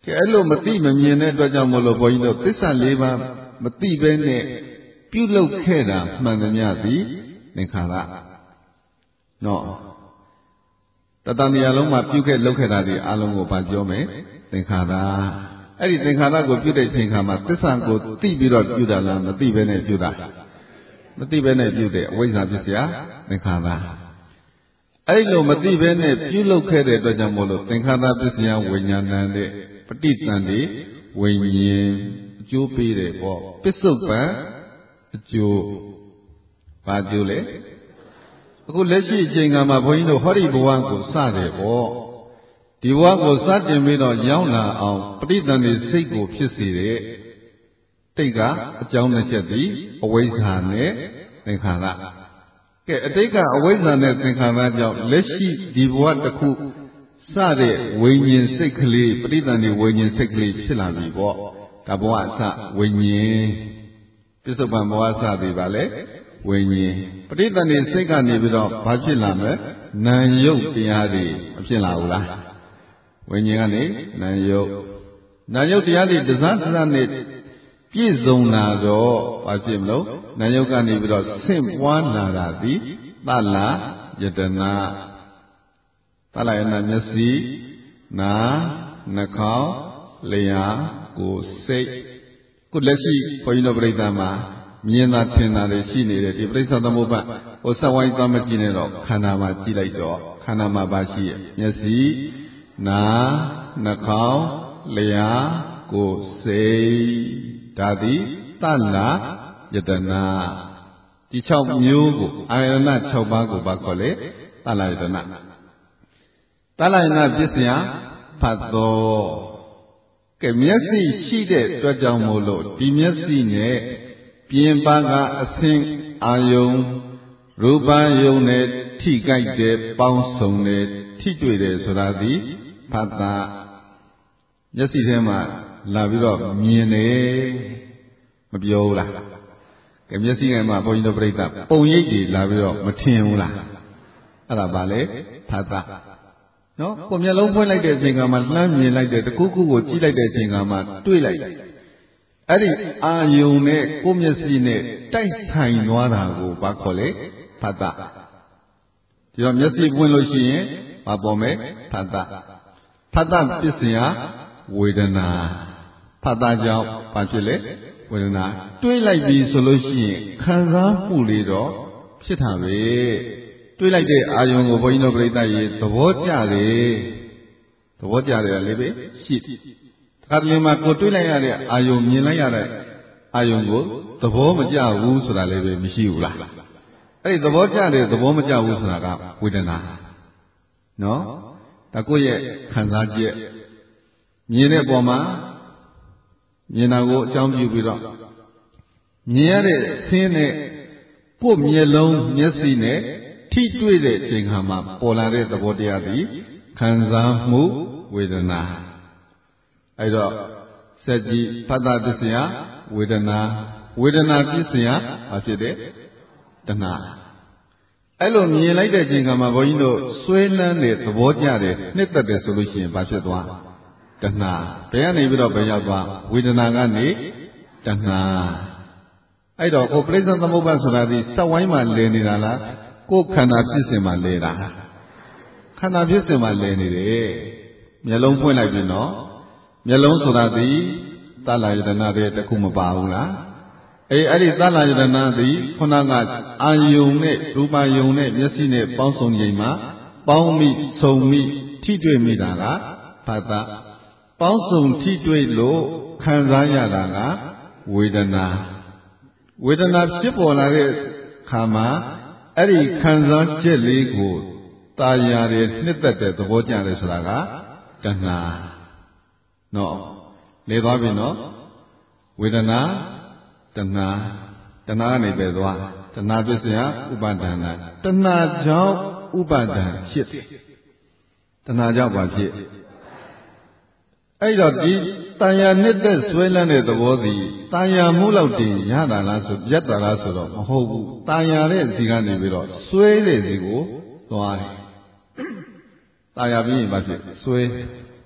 ကဲအဲ့လိုမသိမမြင်တဲ့အတွက်ကြောင့်မို့လို့ဘုန်းကြီးတို့သစ္စာလေးပါးမသိဘဲနဲ့ပြုလုပ်ခဲ့တာမှန်သမျှသည်သင်္ခါရနော်တတန်တရားလုံးမှာပြုခဲ့လုပ်ခဲ့တာဒီအလုံးကိုဘာပြောမယ်သင်္ခါရအဲ့ဒီသင်္ခါရကိုပြုတဲ့ချိန်ခါမှာသစ္စာကိုသိပြီးတော့ပြုတာလားမသိဘဲနဲ့ပြုတာမသိဘဲနဲ့ပြုတဲ့အဝိဇ္ဇာပစ္စယသင်္ခါရအဲ့လိုမသိဘဲနဲ့ပြုလုပ်ခဲ့တဲ့အတွက်ကြောင့်မို့လို့သင်္ခါရပစ္စယဝိညာဏန်တဲ့ပဋိသန္ဓေဝိညာဉ်အကျိုးပေးတယ်ပေါ့ပစ္စုပန်အကျိုးဘာကျိုးလဲအခုလက်ရှိအချိန်ကမှဘုန်းကြီးတို့ဟောဒီဘဝကိုစတယ်ပေါ့ဒီဘဝကိုစတင်ပြီးတော့ရောက်လာအောင်ပဋိသန္ဓေစိတ်ကိုဖြစ်စေတဲ့တိတ်ကအကြောင်းတစ်ချက်သည်အဝိဇ္ဇာနဲ့သင်္ခါရကဲအတိတ်ကအဝိဇ္ဇာနဲ့သင်္ခါရကြောင့်လက်ရှိဒီဘဝတစ်ခုစတဲ့ဝိညာဉ်စိတ်ကလေးပဋိသန္ဓေဝိညာဉ်စိတ်ကလေးဖြစ်လာပြီပေါ့ဒါဘဝအစဝိညာဉ်ပစ္စုပန်ဘဝစသည်ပါလေဝိညာဉ်ပဋိသန္ဓေစိတ်ကနေပြီးတော့ဘာဖြစ်လာမလဲနာယုတ်တရားတွေမဖြစ်လာဘူးလားဝိညာဉ်ကနေနာယုတ်နာယုတ်တရားတွေတစားတစားနဲ့ပြည့်စုံလာတော့ဘာဖြစ်မလို့နာယုတ်ကနေပြီးတော့ဆင့်ပွားလာတာသည်သလယတနာသလယနာမျက်စိနာနှာခေါင်းလျှာကိုယ်စိတ်ခုလက်ရှိဘုန်းကြီးတို့ပြိဿမှာမြင်သာထင်သာတွေရှိနေတယ်ဒီပြိဿသမုပ္ပါဟိုစဝိုင်းသွားမကြည့်နဲ့တော့ခန္ဓာမှာကြည့်လိုက်တော့ခန္ဓာမှာပါရှိရဲ့မျက်စိနာနှာခေါင်းလျှာကိုယ်စိတ်ဒါသည်သလယတနာဒီ၆မျိုးကိုအာယတနာ၆ပါးကိုဘာခေါ်လဲသလယတနာသလယနာပစ္စယဖတ်တော်ကဲမျက်စိရှိတဲ့အတွက်ကြောင့်မို့လို့ဒီမျက်စိနဲ့ပြင်ပကအဆင်းအာယုံရူပယုံနဲ့ထိကြိုက်တဲ့ပေါင်းစုံတဲ့ထိတွေ့တယ်ဆိုတာဒီဖတ်တာမျက်စိထဲမှာလာပြီးတော့မြင်တယ်မပြောဘူးလားကဲမျက်စိထဲမှာဘုန်းကြီးတို့ပြိဿပုံရိပ်တွေလာပြီးတော့မထင်ဘူးလားအဲ့ဒါပါလေဖတ်တာနော်ကိုမျက်လုံးဖွင့်လိုက်တဲ့အချိန်ကမှလှမ်းမြင်လိုက်တဲ့တခုခုကိုကြည့်လိုက်တဲ့အချိန်ကမှတွေ့လိုက်အဲ့ဒီအာယုံနဲ့ကိုမျက်စိနဲ့တိုက်ဆိုင်သွားတာကိုဘာခေါ်လဲဖတ်တာဒီတော့မျက်စိပွင့်လို့ရှိရင်ဘာပေါ်မဲဖတ်တာဖတ်တာပစ္စယဝေဒနာဖတ်တာကြောင့်ဘာဖြစ်လဲဝေဒနာတွေးလိုက်ပြီဆိုလို့ရှိရင်ခံစားမှုလေးတော့ဖြစ်တာပဲတွေးလိုက်တဲ့အာယုံကိုဘုန်းကြီးတို့ပြိဿရေသဘောကျတယ်သဘောကျတယ်လေပဲရှိတခါတလေမှာကိုတွေးလိုက်ရတဲ့အာယုံမြင်လိုက်ရတဲ့အာယုံကိုသဘောမကျဘူးဆိုတာလည်းပဲမရှိဘူးလားအဲ့ဒီသဘောကျတယ်သဘောမကျဘူးဆိုတာကဝေဒနာနော်ဒါကိုယ့်ရဲ့ခံစားချက်မြင်တဲ့ပုံမှာမြင်တာကိုအကြောင်းပြုပြီးတော့မြင်ရတဲ့ဆင်းနဲ့ကိုယ့်မျက်လုံးမျက်စိနဲ့ထိတွေ့တဲ့အချိန်ခါမှာပေါ်လာတဲ့သဘောတရားသည်ခံစားမှုဝေဒနာအဲ့တော့စัจ jि ဖတ်တာပစ္စယဝေဒနာဝေဒနာပစ္စယဘာဖြစ်တဲ့တဏှာအဲ့လိုမြင်လိုက်တဲ့အချိန်ခါမှာဘုန်းကြီးတို့ဆွဲလန်းတဲ့သဘောကျတဲ့နှစ်သက်တယ်ဆိုလို့ရှိရင်ဘာဖြစ်သွားတဏှာဘယ်ကနေပြီးတော့ဘယ်ရောက်သွားဝေဒနာကနေတဏှာအဲ့တော့ကိုပရိစ္ဆေသမုပ္ပါဆိုတာဒီစက်ဝိုင်းမှာလည်နေတာလားကိုခန္ဓာဖြစ်စဉ်မှာလည်တာခန္ဓာဖြစ်စဉ်မှာလည်နေတယ်မျက်လုံးဖွင့်လိုက်ပြီနော်မျက်လုံးဆိုတာဒီသလယတနာတဲ့တခုမပါဘူးလားအေးအဲ့ဒီသလယတနာဒီခုနကအာယုံနဲ့ရူပယုံနဲ့မျက်စိနဲ့ပေါင်းစုံချိန်မှာပေါင်းမိစုံမိထိတွေ့မိတာကဖတ်တာပေါင်းစုံထိတွေ့လို့ခံစားရတာကဝေဒနာဝေဒနာဖြစ်ပေါ်လာတဲ့ခါမှာအဲ့ဒီခံစားချက်လေးကိုတာယာတယ်နှစ်သက်တဲ့သဘောကျတယ်ဆိုတာကတဏှာနော်လေသွားပြီနော်ဝေဒနာတဏှာတဏှာကနေပဲသွားတဏှာပစ္စယဥပါဒနာတဏှာကြောင့်ဥပါဒံဖြစ်တယ်တဏှာကြောင့်ဘာဖြစ်အဲ့တော့ဒီတာယာနှစ်သက်ဆွဲလန်းတဲ့သဘောသည်တာယာမှုလောက်တင်ရတာလားဆိုရက်တာလားဆိုတော့မဟုတ်ဘူးတာယာတဲ့စီကနေပြီးတော့ဆွဲတဲ့စီကိုသွားတယ်တာယာပြီးရင်ဘာဖြစ်ဆွဲ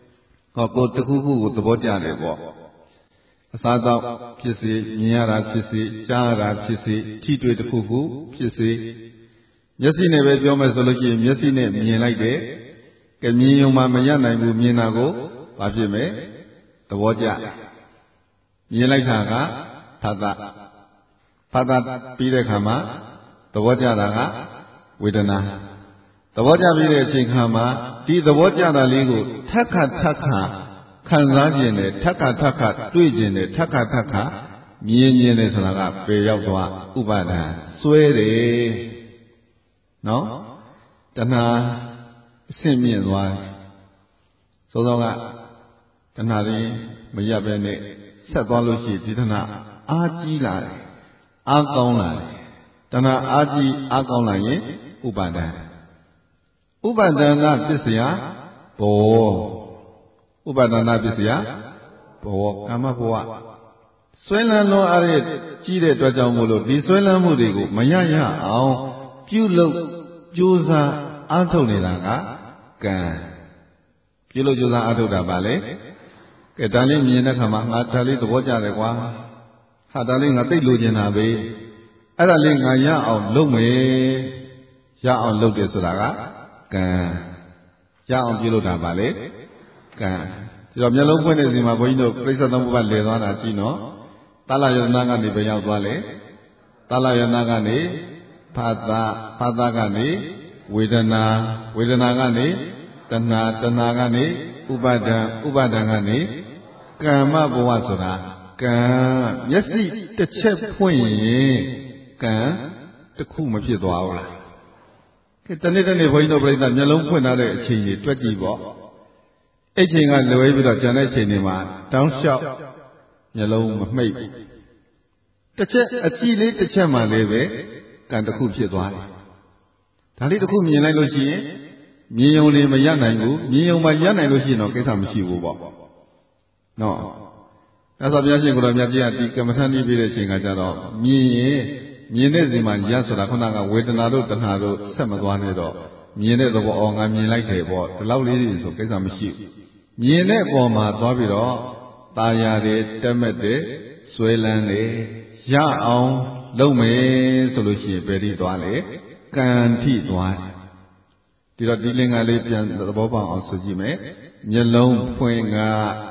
ဟောကိုတခုခုကိုသဘောကျတယ်ပေါ့အစားတော့ဖြစ်စေမြင်ရတာဖြစ်စေကြားရတာဖြစ်စေထိတွေ့တစ်ခုခုဖြစ်စေမျက်စိနဲ့ပဲပြောမယ်ဆိုလို့ရှိရင်မျက်စိနဲ့မြင်လိုက်တယ်ကမြင်ုံမှမရနိုင်ဘူးမြင်တာကိုဘာဖြစ်မယ်သဘောကျမြင်လိုက်တာကဖတ်တာဖတ်တာပြီးတဲ့အခါမှာသဘောကျတာကဝေဒနာသဘောကျပြီးတဲ့အချိန်ခါမှာဒီသဘောကျတာလေးကိုထက်ခါထက်ခါခံစားခြင်းနဲ့ထက်ခါထက်ခါတွေ့ခြင်းနဲ့ထက်ခါထက်ခါမြင်ခြင်းနဲ့ဆိုတာကပေရောက်သွားဥပါဒံစွဲတယ်နော်တဏှာအဆင့်မြင့်သွားတယ်စောစောကတဏှာလေးမရပ်ပဲနဲ့ဆက်သွားလို့ရှိရင်ဒီတဏှာအားကြီးလာတယ်အားကောင်းလာတယ်တဏှာအားကြီးအားကောင်းလာရင်ဥပါဒံဥပါဒနာပစ္စယဘောဥပါဒနာပစ္စယဘောကာမဘဝဆွဲလန်းလွန်အားဖြင့်ကြီးတဲ့အတွက်ကြောင့်မို့လို့ဒီဆွဲလန်းမှုတွေကိုမရရအောင်ပြုလုပ်ကြိုးစားအားထုတ်နေတာကကံပြုလုပ်ကြိုးစားအားထုတ်တာပါလေကဲဒါလေးမြင်တဲ့ခါမှာငါဒါလေးသဘောကျတယ်ကွာဟာဒါလေးငါသိလိုချင်တာပဲအဲ့ဒါလေးငါရအောင်လုပ်မယ်ရအောင်လုပ်တယ်ဆိုတာကကံရအောင်ပြုလုပ်တာပါလေကံဒီတော့မျက်လုံးဖွင့်တဲ့စီမှာဘုန်းကြီးတို့ပြိဿသမုပ္ပါလဲသွားတာကြည့်နော်တလယတနာကနေဘယ်ရောက်သွားလဲတလယတနာကနေဖာသာဖာသာကနေဝေဒနာဝေဒနာကနေတဏှာတဏှာကနေဥပါဒံဥပါဒံကနေကမ္မဘဝဆိုတာကံမျက်စိတစ်ချက်ဖွင့်ရင်ကံတစ်ခုမဖြစ်သွားဘူးလားကဲတနေ့တနေ့ဘုန်းကြီးတို့ပြိဿမျက်လုံးဖွင့်ထားတဲ့အချိန်ကြီးတွက်ကြည့်ပေါ့အဲ့ချိန်ကလွယ်ပြီးတော့ကျန်တဲ့အချိန်တွေမှာတောင်းလျှောက်မျက်လုံးမမှိတ်တစ်ချက်အကြည့်လေးတစ်ချက်မှလည်းပဲကံတစ်ခုဖြစ်သွားတယ်ဒါလေးတစ်ခုမြင်လိုက်လို့ရှိရင်မြင်ုံလေးမရနိုင်ဘူးမြင်ုံမှရနိုင်လို့ရှိရင်တော့ကိစ္စမရှိဘူးပေါ့နော်အဲဆိုဘုရားရှင်ကိုယ်တော်မြတ်ကြီးကဒီကမ္မထန်ပြီးပြတဲ့အချိန်ကကျတော့မြင်ရင်မြင်တဲ့စီမှာရဆိုတာခုနကဝေဒနာတို့တဏှာတို့ဆက်မသွားနဲ့တော့မြင်တဲ့သဘောအော်ငါမြင်လိုက်တယ်ပေါ့ဒီလောက်လေးတွေဆိုကိစ္စမရှိဘူးမြင်တဲ့ပုံမှာသွားပြီးတော့ตาရတယ်တက်မဲ့တယ်ဆွဲလန်းတယ်ရအောင်လုပ်မယ်ဆိုလို့ရှိရင်ဘယ်ထိသွားလဲကံထိသွားတယ်ဒီတော့ဒီလင်္ကာလေးပြန်သဘောပေါက်အောင်ဆိုကြည့်မယ်မျက်လုံးဖွင့်က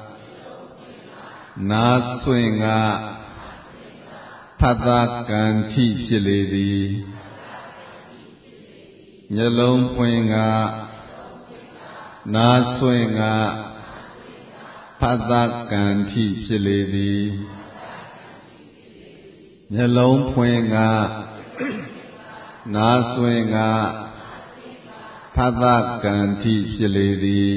နားဆွင့်ကဖတ်သာကံထိဖြစ်လေသည်မျက်လုံးဖွင့်ကနားဆွင့်ကဖတ်သာကံထိဖြစ်လေသည်မျက်လုံးဖွင့်ကနားဆွင့်ကဖတ်သာကံထိဖြစ်လေသည်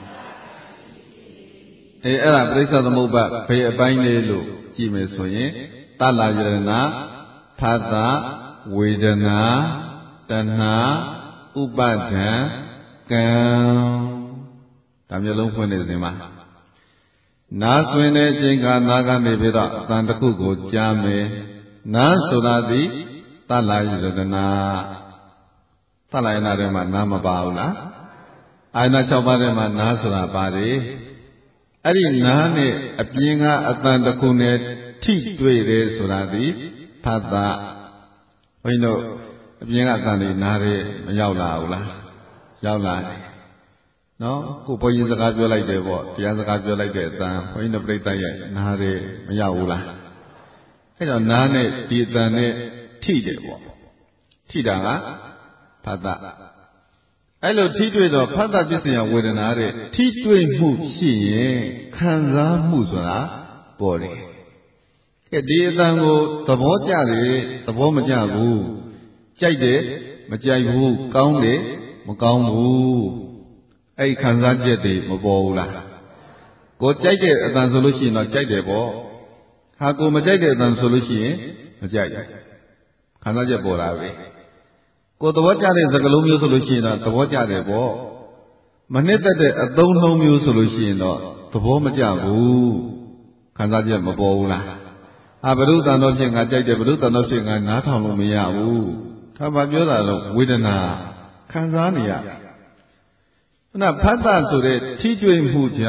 အဲအဲ့ဒါပြိဿသမုပ္ပါဘယ်အပိုင်းလေးလို့ကြည့်မယ်ဆိုရင်တလယရဏဖတ်သာဝေဒနာတဏှာဥပါဒံကံဒါမျိုးလုံးဖွင့်နေတယ်မှာနားဆွင်တဲ့အချိန်ကနားကနေပြီးတော့အတန်တစ်ခုကိုကြားမယ်နားဆိုတာသည်တလယရဏတလယနာထဲမှာနားမပါဘူးလားအာယနာ၆ပါးထဲမှာနားဆိုတာပါတယ်အဲ့ဒီနားနဲ့အပြင်ကအတန်တစ်ခုနဲ့ထိတွေ့တယ်ဆိုတာသည်ဖတ်တာဘုန်းကြီးတို့အပြင်ကအတန်တွေနားတယ်မရောက်လာဘူးလားရောက်လာတယ်နော်ကိုဘုန်းကြီးစကားပြောလိုက်တယ်ပေါ့တရားစကားပြောလိုက်တဲ့အတန်ဘုန်းကြီးတို့ပြိတ္တရဲ့နားတယ်မရောက်ဘူးလားအဲ့တော့နားနဲ့ဒီအတန်နဲ့ထိတယ်ပေါ့ထိတာကဖတ်တာအဲ့လိုထိတွေ့တော့ဖတ်တာပစ္စယဝေဒနာတဲ့ထိတွေ့မှုရှိရင်ခံစားမှုဆိုတာပေါ်တယ်ကဲဒီအတန်ကိုသဘောကျတယ်သဘောမကျဘူးကြိုက်တယ်မကြိုက်ဘူးကောင်းတယ်မကောင်းဘူးအဲ့ခံစားချက်တွေမပေါ်ဘူးလားကိုကြိုက်တဲ့အတန်ဆိုလို့ရှိရင်တော့ကြိုက်တယ်ပေါ့ဟာကိုမကြိုက်တဲ့အတန်ဆိုလို့ရှိရင်မကြိုက်ဘူးခံစားချက်ပေါ်လာပြီကိုသဘောကျတဲ့စကားလုံးမျိုးဆိုလို့ရှိရင်တော့သဘောကျတယ်ပေါ့မနှစ်သက်တဲ့အသုံးနှုန်းမျိုးဆိုလို့ရှိရင်တော့သဘောမကျဘူးခံစားချက်မပေါ်ဘူးလားအာဘုရုတန်တော်ဖြင့်ငါကြိုက်တယ်ဘုရုတန်တော်ဖြင့်ငါနားထောင်လို့မရဘူးဒါမှပြောတာတော့ဝေဒနာခံစားနေရခုနဖတ်တာဆိုတဲ့ထိတွေ့မှုကြောင့်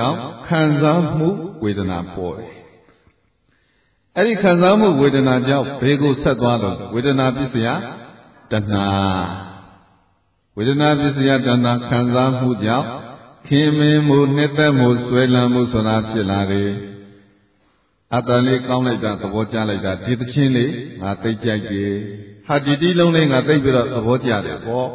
ခံစားမှုဝေဒနာပေါ်တယ်အဲ့ဒီခံစားမှုဝေဒနာကြောင့်ဘေကိုဆက်သွားလို့ဝေဒနာပစ္စယတဏှာဝေဒနာပစ္စယတဏှာခံစားမှုကြောင့်ခင်မင်းမှုနှစ်သက်မှုဆွဲလန်းမှုဆိုတာဖြစ်လာတယ်အတ္တလေးကောင်းလိုက်တာသဘောကျလိုက်တာဒီသချင်းလေးငါသိကြိုက်တယ်ဟာဒီတီးလုံးလေးငါသိပြီးတော့သဘောကျတယ်ပေါ့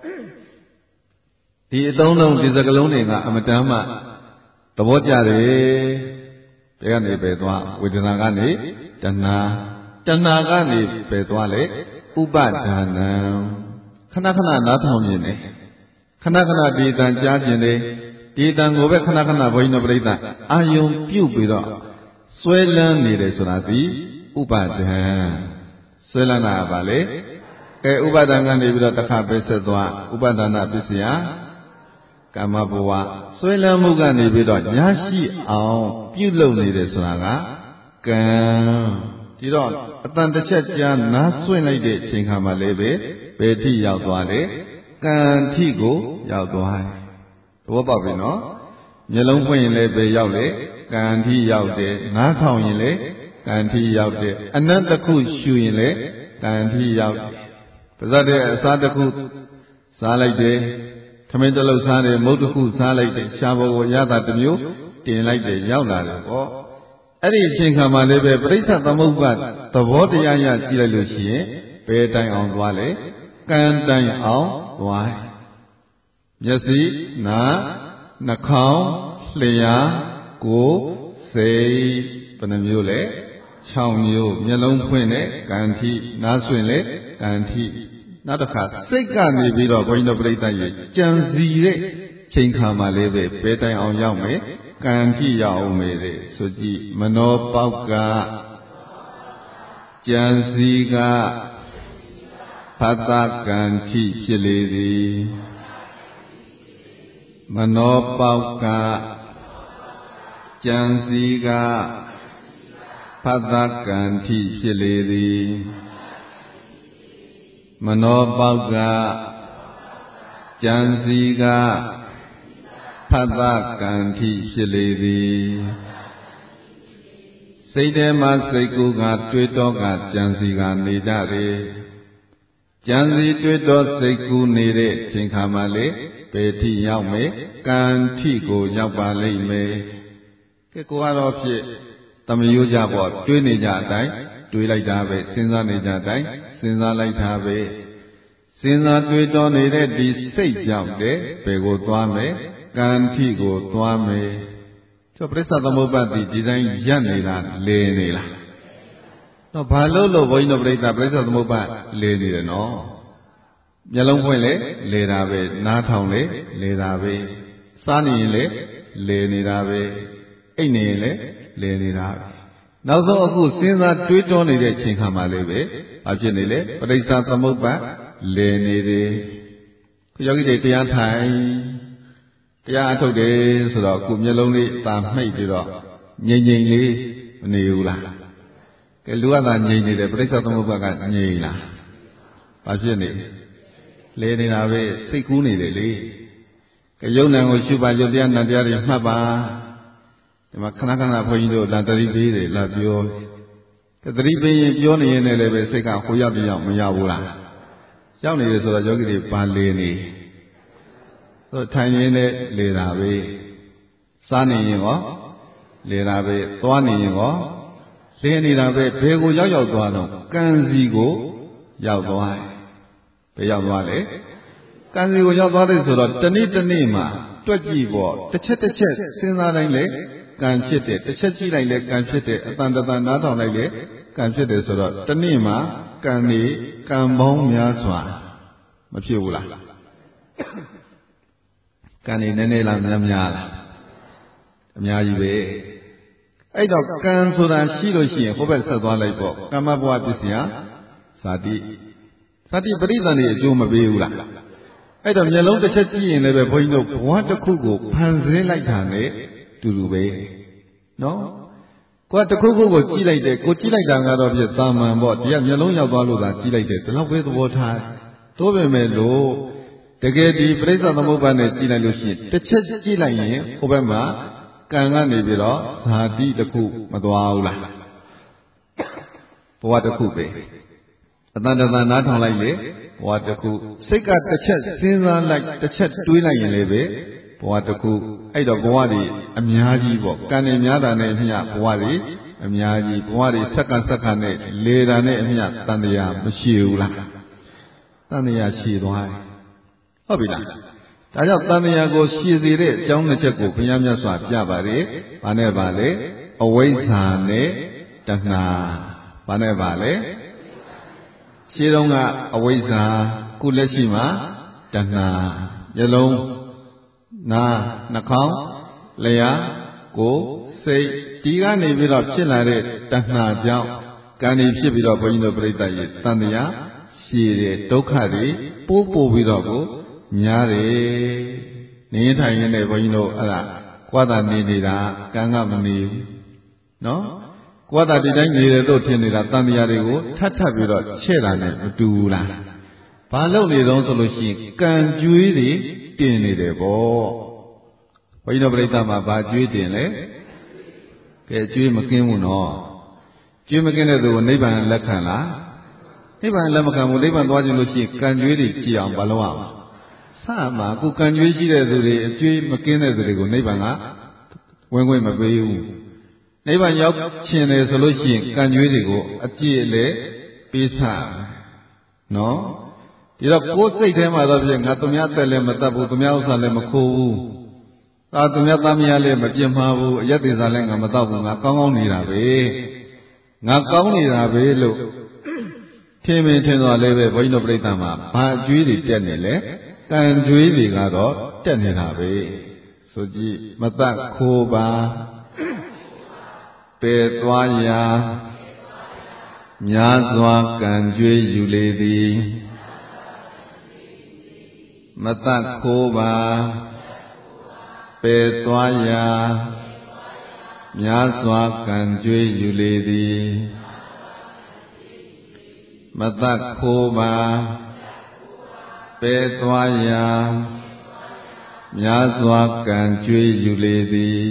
ဒီအသုံးလုံးဒီစကလုံးတွေကအမတမ်းမှသဘောကျတယ်ဘယ်ကနေပဲသွားဝေဒနာကနေတဏှာတဏှာကနေပဲသွားလေဥပါဒါနံခဏခဏနားထောင်နေတယ်ခဏခဏဒီတန်ကြားခြင်းလေဒီတန်ကိုပဲခဏခဏဘုန်းကြီးတို့ပြိဿအာယုံပြုတ်ပြီးတော့ဆွဲလန်းနေတယ်ဆိုတာဒီဥပါဒံဆွဲလန်းတာပါလေအဲဥပါဒံကနေပြီးတော့တစ်ခါပဲဆက်သွားဥပါဒနာပစ္စယကာမဘဝဆွဲလန်းမှုကနေပြီးတော့ရရှိအောင်ပြုလုပ်နေတယ်ဆိုတာကကံဒီတော့အတန်တစ်ချက်ကြားနားဆွင့်လိုက်တဲ့အချိန်ခါမှာလည်းပဲဘယ်ထိရောက်သွားလဲကံထိကိုရောက်သွားတယ်သဘောပေါက်ပြီနော်မျက်လုံးဖွင့်ရင်လည်းပဲရောက်လေကံထိရောက်တယ်နားထောင်ရင်လည်းကံထိရောက်တယ်အနတ်တစ်ခုရှူရင်လည်းကံထိရောက်တယ်ပါဇတ်တဲ့အစားတစ်ခုစားလိုက်တယ်ထမင်းတစ်လုံးစားတယ်မုတ်တစ်ခုစားလိုက်တယ်ရှားဘောကိုရတာတစ်မျိုးတင်လိုက်တယ်ရောက်လာတယ်ပေါ့အဲ့ဒီအချိန်ခါမှာလည်းပဲပရိစ္ဆသမုပ္ပါသဘောတရားရကြည့်လိုက်လို့ရှိရင်ဘယ်တိုင်အောင်သွားလဲကံတိုင်အောင်သွားမျက်စိနားနှာခေါင်းလျှာကိုယ်စိတ်ဘယ်နှမျိုးလဲ၆မျိုးမျက်လုံးဖွင့်တဲ့ကံထိနားဆွင့်လေကံထိနောက်တစ်ခါစိတ်ကနေပြီးတော့ဘုန်းကြီးတို့ပြိဿရဲ့ကြံစီတဲ့ချိန်ခါမှာလေးပဲဘယ်တိုင်အောင်ရောက်မယ်ကံထိရောက်အောင်မယ်တဲ့ဆိုကြည့်မနောပေါက်ကကြံစီကဖတ်တာကံထိဖြစ်လေသည်မနောပေါက်ကကြံစီကဖတ်တာကံထိဖြစ်လေသည်မနောပေါက်ကကြံစီကဖတ်တာကံထိဖြစ်လေသည်စိတ်ထဲမှာစိတ်ကူးကတွေးတော့ကကြံစီကနေကြတယ်ကြံစီတွေးတော့စိတ်ကူးနေတဲ့ချိန်ခါမှလေဘယ်ထိရောက်မယ်ကံထိကိုရောက်ပါလိမ့်မယ်ကဲကိုကတော့ဖြစ်သမယိုးကြပေါ့တွေးနေကြအတိုင်းတွေးလိုက်တာပဲစဉ်းစားနေကြအတိုင်းစဉ်းစားလိုက်တာပဲစဉ်းစားတွေးတောနေတဲ့ဒီစိတ်ကြောင့်တဲ့ဘယ်ကိုသွားမယ်ကံထိကိုသွားမယ်ကျပရိစ္ဆသမုပ္ပါတိဒီတိုင်းရပ်နေလားလေနေလားတော့ဘာလို့လို့ဘုန်းကြီးတို့ပြိဿပရိစ္ဆသမုပ္ပါလေနေတယ်နော်မျက်လုံးဖွင့်လေလေတာပဲနားထောင်လေလေတာပဲစားနေရင်လေလေနေတာပဲအိတ်နေရင်လေလေနေတာပဲနောက်ဆုံးအခုစဉ်းစားတွေးတောနေတဲ့ချိန်ခါမှလေးပဲဘာဖြစ်နေလဲပရိစ္ဆသမုပ္ပါလေနေတယ်ခုယောဂီတွေတရားထိုင်တရားအထုတ်တယ်ဆိုတော့အခုမျက်လုံးလေးသာမှိတ်ပြီးတော့ငြိမ်ငြိမ်လေးမနေဘူးလားကဲလူကသာငြိမ်နေတယ်ပရိစ္ဆသမုပ္ပါကငြိမ်လားဘာဖြစ်နေလဲနေတာပဲစိတ်ကူးနေတယ်လေကဲယုံနံကိုရှုပါယုတ်တရားနတ်တရားတွေမှတ်ပါဒီမှာခဏခဏဘုန်းကြီးတို့လာတတိပေးတယ်လာပြောကဲတတိပေးရင်ပြောနေရင်လည်းပဲစိတ်ကဟိုရောက်ပြရောက်မရောက်ဘူးလားရောက်နေတယ်ဆိုတော့ယောဂီတွေပါလေနေဆိုထိုင်ရင်းနဲ့လေတာပဲစားနေရင်ရောလေတာပဲသွားနေရင်ရောလေနေတာပဲဘယ်ကိုရောက်ရောက်သွားတော့ကံစီကိုရောက်သွားတယ်ဘယ်ရောက်သွားလဲကံစီကိုရောက်သွားတယ်ဆိုတော့တနေ့တနေ့မှာတွက်ကြည့်ပေါ့တစ်ချက်တစ်ချက်စဉ်းစားတိုင်းလေကံဖြစ်တယ်တစ်ချက်ကြည့်လိုက်လေကံဖြစ်တယ်အတန်တန်နားထောင်လိုက်လေကံဖြစ်တယ်ဆိုတော့တနေ့မှာကံနေကံပေါင်းများစွာမဖြစ်ဘူးလားကံနေနည်းနည်းလားများများလားအများကြီးပဲအဲ့တော့ကံဆိုတာရှိလို့ရှိရင်ဟိုဘက်ဆက်သွားလိုက်ပေါ့ကမ္မဘဝပစ္စယဇာတိဇာတိပရိသန္တိအကျိုးမပေးဘူးလားအဲ့တော့မျက်လုံးတစ်ချက်ကြည့်ရင်လည်းပဲဘုန်းကြီးတို့ဘဝတစ်ခုကိုဖန်ဆင်းလိုက်တာနဲ့တူတူပဲနော်ကိုကတစ်ခုခုကိုကြည့်လိုက်တယ်ကိုကြည့်လိုက်တာကတော့ပြသာမန်ပေါ့ဒီကမျက်လုံးရောက်သွားလို့သာကြည့်လိုက်တယ်ဒီလောက်ပဲသဘောထားသို့ပေမဲ့လို့တကယ်ဒီပရိစ္ဆသမုပ္ပါနဲ့ကြည့်လိုက်လို့ရှိရင်တစ်ချက်ကြည့်လိုက်ရင်ဟိုဘက်မှာကံကနေပြီးတော့ဇာတိတစ်ခုမသွားဘူးလားဘဝတစ်ခုပဲအတန်တန်နားထောင်လိုက်လေဘဝတစ်ခုစိတ်ကတစ်ချက်စဉ်းစားလိုက်တစ်ချက်တွေးလိုက်ရင်လည်းပဲဘဝတစ်ခုအဲ့တော့ဘဝတွေအများကြီးပေါ့ကံတွေများတာနဲ့အမျှဘဝတွေအများကြီးဘဝတွေစက္ကန့်စက္ကန့်နဲ့လေတာနဲ့အမျှတန်တရားမရှိဘူးလားတန်တရားရှိသွားတယ်ဟုတ်ပြီလားဒါကြောင့်တန်တရားကိုရှည်စေတဲ့အကြောင်းတစ်ချက်ကိုဘုရားမြတ်စွာပြပါတယ်။ဘာနဲ့ပါလဲအဝိဇ္ဇာနဲ့တဏှာဘာနဲ့ပါလဲရှင်းတော့ကအဝိဇ္ဇာခုလက်ရှိမှာတဏှာမျက်လုံးနားနှာခေါင်းလျှာကိုယ်စိတ်ဒီကနေပြီးတော့ဖြစ်လာတဲ့တဏှာကြောင့်ကံတွေဖြစ်ပြီးတော့ဘုန်းကြီးတို့ပြိဿရဲ့တန်တရားရှည်တဲ့ဒုက္ခတွေပိုးပို့ပြီးတော့ကိုများတယ်နေထိုင်ရင်းနဲ့ဘုန်းကြီးတို့အဲ့ဒါကွာတာနေနေတာကံကမနေဘူးနော်ကွာတာဒီတိုင်းနေတယ်တို့ထင်နေတာတန်တရားတွေကိုထပ်ထပ်ပြီးတော့ချဲ့တာနဲ့မတူဘူးလားဘာလို့နေတော့ဆိုလို့ရှိရင်ကံကြွေးတွေတင်နေတယ်ပေါ့ဘုန်းကြီးတို့ပြိဿမှာဘာကြွေးတင်လဲကဲကြွေးမကင်းဘူးနော်ကြွေးမကင်းတဲ့သူကိုနိဗ္ဗာန်လက်ခံလားနိဗ္ဗာန်လက်မခံဘူးနိဗ္ဗာန်သွားခြင်းလို့ရှိရင်ကံကြွေးတွေကြည်အောင်မလုပ်ရဘူးစမှာအခုကံကြွေးရှိတဲ့သူတွေအကျွေးမကင်းတဲ့သူတွေကိုနိဗ္ဗာန်ကဝင်ခွင့်မပေးဘူးနိဗ္ဗာန်ရောက်ခြင်းတယ်ဆိုလို့ရှိရင်ကံကြွေးတွေကိုအကြည့်အလဲပေးစနော်ဒီတော့ကိုယ်စိတ်ထဲမှာတော့ပြည့်ငါသူများတက်လည်းမတတ်ဘူးသူများဥစ္စာလည်းမခိုးဘူးအာသူများသားမယားလည်းမပြစ်မှားဘူးအယက်သေးစားလည်းငါမတော့ဘူးငါကောင်းကောင်းနေတာပဲငါကောင်းနေတာပဲလို့ထင်မင်းထင်သွားလည်းပဲဘုန်းကြီးတို့ပြိဿမှာဘာအကျွေးတွေတက်နေလဲကံကြွေးတွေကတော့တက်နေတာပဲဆိုကြည့်မတတ်ခိုးပါပယ်သွားရာများစွာကံကြွေးယူလေသည်မတတ်ခိုးပါပယ်သွားရာများစွာကံကြွေးယူလေသည်မတတ်ခိုးပါပယ်သွားရာများစွာကံကြွေးယူလေသည်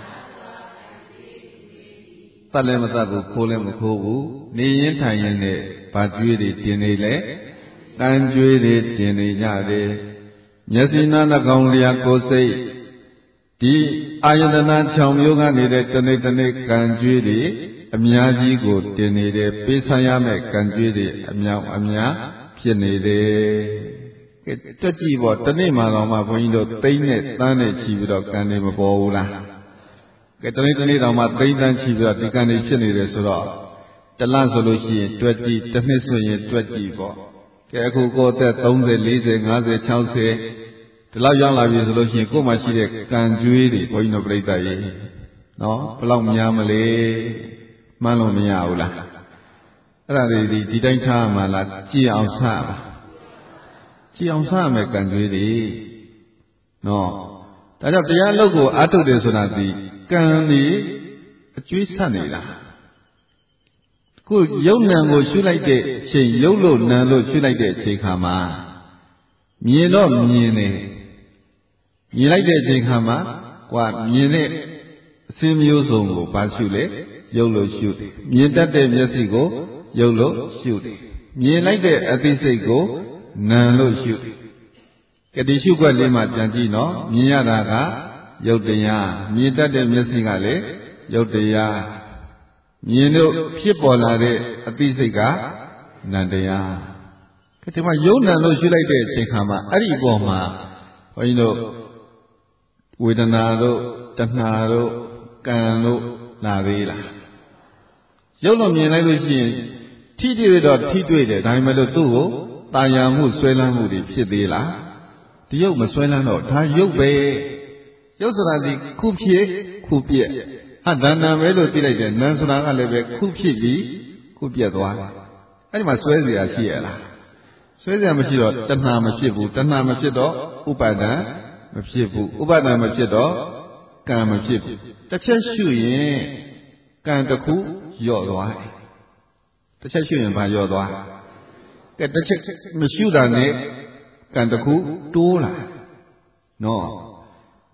တတ်လည်းမတတ်ဘူးခိုးလည်းမခိုးဘူးနေရင်ထိုင်ရင်နဲ့ဘာကြွေးတွေတင်နေလဲကံကြွေးတွေတင်နေကြတယ်မျက်စိနားနှာခေါင်းလျာကိုယ်စိတ်ဒီအာယတနာ၆မျိုးကနေတဲ့တနေ့တနေ့ကံကြွေးတွေအများကြီးကိုတင်နေတယ်ပေးဆိုင်ရမယ့်ကံကြွေးတွေအများအများဖြစ်နေတယ်ကဲတွက်ကြည့်ပေါ့တနေ့မှတော့မှဘုန်းကြီးတို့သိမ့်နဲ့တန်းနဲ့ချီပြီးတော့ကံတွေမပေါ်ဘူးလားကဲတနေ့တနေ့တော့မှသိမ့်တန်းချီပြီးတော့ဒီကံတွေဖြစ်နေတယ်ဆိုတော့တလဆိုလို့ရှိရင်တွက်ကြည့်တစ်နှစ်ဆိုရင်တွက်ကြည့်ပေါ့ကဲအခုကိုယ်အသက်၃၀ ၄၀ ၅၀ ၆၀ဒီလောက်ရောက်လာပြီဆိုလို့ရှိရင်ကိုယ်မှရှိတဲ့ကံကြွေးတွေဘုန်းကြီးတို့ပြိဿရေနော်ဘယ်လောက်များမလဲမှန်းလို့မရဘူးလားအဲ့ဒါတွေဒီဒီတိုင်းထားမှလားကြည်အောင်ဆပါကြည်အောင်ဆရမယ်ကံကြွေးတွေနော်ဒါကြောင့်တရားလုပ်ကိုအားထုတ်တယ်ဆိုတာဒီကံဒီအကျွေးဆက်နေတာခုယုံနံကိုရှုလိုက်တဲ့အချိန်ယုံလို့နံလို့ရှုလိုက်တဲ့အချိန်ခါမှာမြင်တော့မြင်တယ်မြင်လိုက်တဲ့အချိန်ခါမှာကွာမြင်တဲ့အစင်းမျိုးစုံကိုဘာရှုလဲယုံလို့ရှုတယ်မြင်တတ်တဲ့မျက်စိကိုယုံလို့ရှုတယ်မြင်လိုက်တဲ့အသိစိတ်ကိုနံလို့ရှုတယ်ကတိရှုွက်လေးမှပြန်ကြည့်နော်မြင်ရတာကယုတ်တရားမြင်တတ်တဲ့မျက်စိကလည်းယုတ်တရားမြင်လို့ဖြစ်ပေါ်လာတဲ့အသိစိတ်ကနံတရားကတိမှာယုံနံလို့ရှုလိုက်တဲ့အချိန်ခါမှာအဲ့ဒီအပေါ်မှာဘုန်းကြီးတို့ဝေဒနာတို့တဏှာတို့ကံတို့လာသေးလားယုံလို့မြင်လိုက်လို့ရှိရင်ထိတွေ့တော့ထိတွေ့တယ်ဒါပေမဲ့လို့သူ့ကိုတာယာမှုဆွဲလန်းမှုတွေဖြစ်သေးလားဒီယုတ်မဆွဲလန်းတော့ဒါယုတ်ပဲယုတ်ဆိုတာဒီခုဖြစ်ခုပြက်ဟာဒါနံပဲလို့သိလိုက်တယ်နံဆိုတာကလည်းပဲခုဖြစ်ပြီးခုပြက်သွားတယ်အဲ့ဒီမှာဆွဲเสียရှိရလားဆွဲเสียမရှိတော့တဏှာမဖြစ်ဘူးတဏှာမဖြစ်တော့ဥပါဒံမဖြစ်ဘူးဥပါဒံမဖြစ်တော့ကံမဖြစ်ဘူးတစ်ချက်ရှုရင်ကံတစ်ခုလျော့သွားတယ်တစ်ချက်ရှုရင်ဘာလျော့သွားကဲတစ်ချက်မရှုတာနဲ့ကံတစ်ခုတိုးလာနော်ဒါ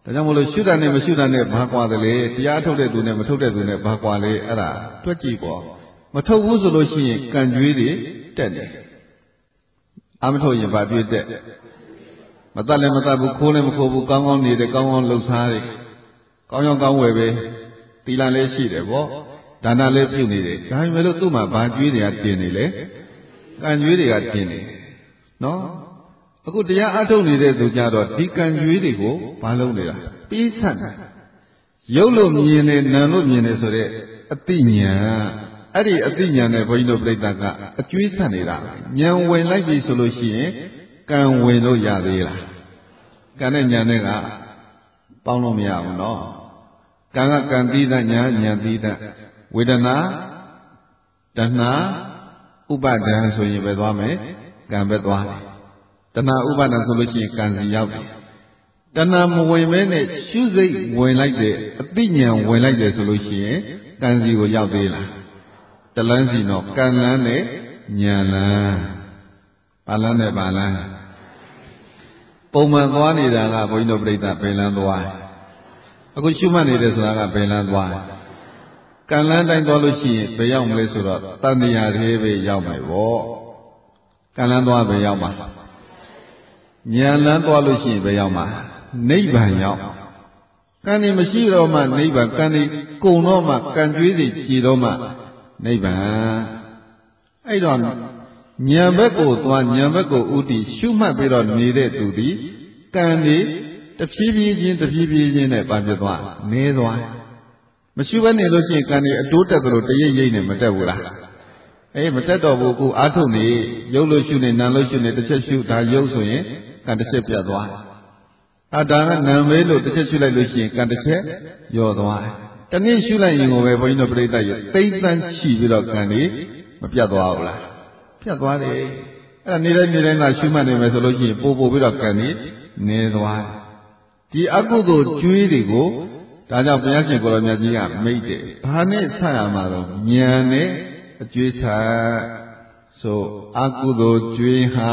ဒါကြောင့်မလို့ရှုတာနဲ့မရှုတာနဲ့ဘာကွာတယ်လေတရားထုတ်တဲ့သူနဲ့မထုတ်တဲ့သူနဲ့ဘာကွာလေအဲ့ဒါတွက်ကြည့်ပေါ့မထုတ်ဘူးဆိုလို့ရှိရင်ကံကြွေးတွေတက်တယ်အမထုတ်ရင်ဘာကြွေးတက်မတတ်လည်းမတတ်ဘူးခိုးလည်းမခိုးဘူးကောင်းကောင်းနေတယ်ကောင်းကောင်းလှုပ်ရှားတယ်ကောင်းရောင်းကောင်းဝယ်ပဲသီလလည်းရှိတယ်ပေါ့ဒါနလည်းပြုနေတယ်ဒါပေမဲ့လို့သူ့မှာဘာကြွေးတွေကတင်နေလဲကံကြွေးတွေကတင်နေနော်အခုတရားအထုတ်နေတဲ့သူကြတော့ဒီကံကြွေးတွေကိုဘာလုပ်နေတာပြီးဆတ်တယ်ရုပ်လို့မြင်နေနာမ်လို့မြင်နေဆိုတဲ့အတိညာအဲ့ဒီအတိညာနဲ့ဘုန်းကြီးတို့ပြိဿကအကျွေးဆတ်နေတာဉာဏ်ဝင်လိုက်ပြီဆိုလို့ရှိရင်ကံဝင်လို့ရသေးလားကံနဲ့ဉာဏ်နဲ့ကပေါင်းလို့မရဘူးနော်ကံကကံသီးသဉာဏ်ဉာဏ်သီးသဝေဒနာတဏှာဥပါဒံဆိုရင်ပဲသွားမယ်ကံပဲသွားတယ်တဏှာဥပါဒံဆိုလို့ရှိရင်ကံစီရောက်တယ်တဏှာမဝင်မဲနဲ့ရှုစိတ်ဝင်လိုက်တဲ့အတိညာဝင်လိုက်တယ်ဆိုလို့ရှိရင်ကံစီကိုရောက်သေးလားတလန်းစီတော့ကံလန်းနဲ့ညာလန်းဘာလန်းနဲ့ဘာလန်းပုံမှန်သွားနေတာကဘုန်းကြီးတို့ပြိဿဘယ်လန်းသွားအခုရှုမှတ်နေတယ်ဆိုတာကဘယ်လန်းသွားကံလန်းတိုင်းသွားလို့ရှိရင်ဘယ်ရောက်မလဲဆိုတော့တဏှာသေးပဲရောက်မယ်ပေါ့ကံလန်းသွားဘယ်ရောက်မှာညာလန်းသွားလို့ရှိရင်ဘယ်ရောက်မှာနိဗ္ဗာန်ရောက်ကံနေမရှိတော့မှနိဗ္ဗာန်ကံနေကုံတော့မှကံကြွေးတွေကြည်တော့မှနိဗ္ဗာန်အဲ့တော့ဉာဏ်ဘက်ကိုသွားဉာဏ်ဘက်ကိုဥတည်ရှုမှတ်ပြီးတော့နေတဲ့သူသည်ကံနေတဖြည်းဖြည်းချင်းတဖြည်းဖြည်းချင်းနဲ့ပါပြသွားနေသွားမရှုဘဲနေလို့ရှိရင်ကံနေအတိုးတက်သလိုတရိပ်ရိပ်နဲ့မတက်ဘူးလားအေးမတက်တော့ဘူးကိုအားထုတ်နေရုပ်လို့ရှုနေနာမ်လို့ရှုနေတစ်ချက်ရှုဒါရုပ်ဆိုရင်ကံတစ်ချက်ပြတ်သွားအာဒါကနာမ်မဲလို့တစ်ချက်ရှုလိုက်လို့ရှိရင်ကံတစ်ချက်ယော့သွားတနည်းရှုလိုက်ရင်ကိုပဲဘုန်းကြီးတို့ပြိဿရသိမ့်သန်းချီပြီးတော့ကံနေမပြတ်သွားဘူးလားပြတ်သွားတယ်အဲ့ဒါနေတိုင်းနေတိုင်းကရှုမှတ်နေမယ်ဆိုလို့ရှိရင်ပို့ပို့ပြီးတော့ကံနေနေသွားဒီအကုသိုလ်ကျွေးတွေကိုဒါကြောင့်ဘုရားရှင်ကိုရောမြတ်ကြီးကမိတ်တယ်ဘာနဲ့ဆက်ရမှာတော့ဉာဏ်နဲ့အကျွေးဆက်ဆိုအကုသိုလ်ကျွေးဟာ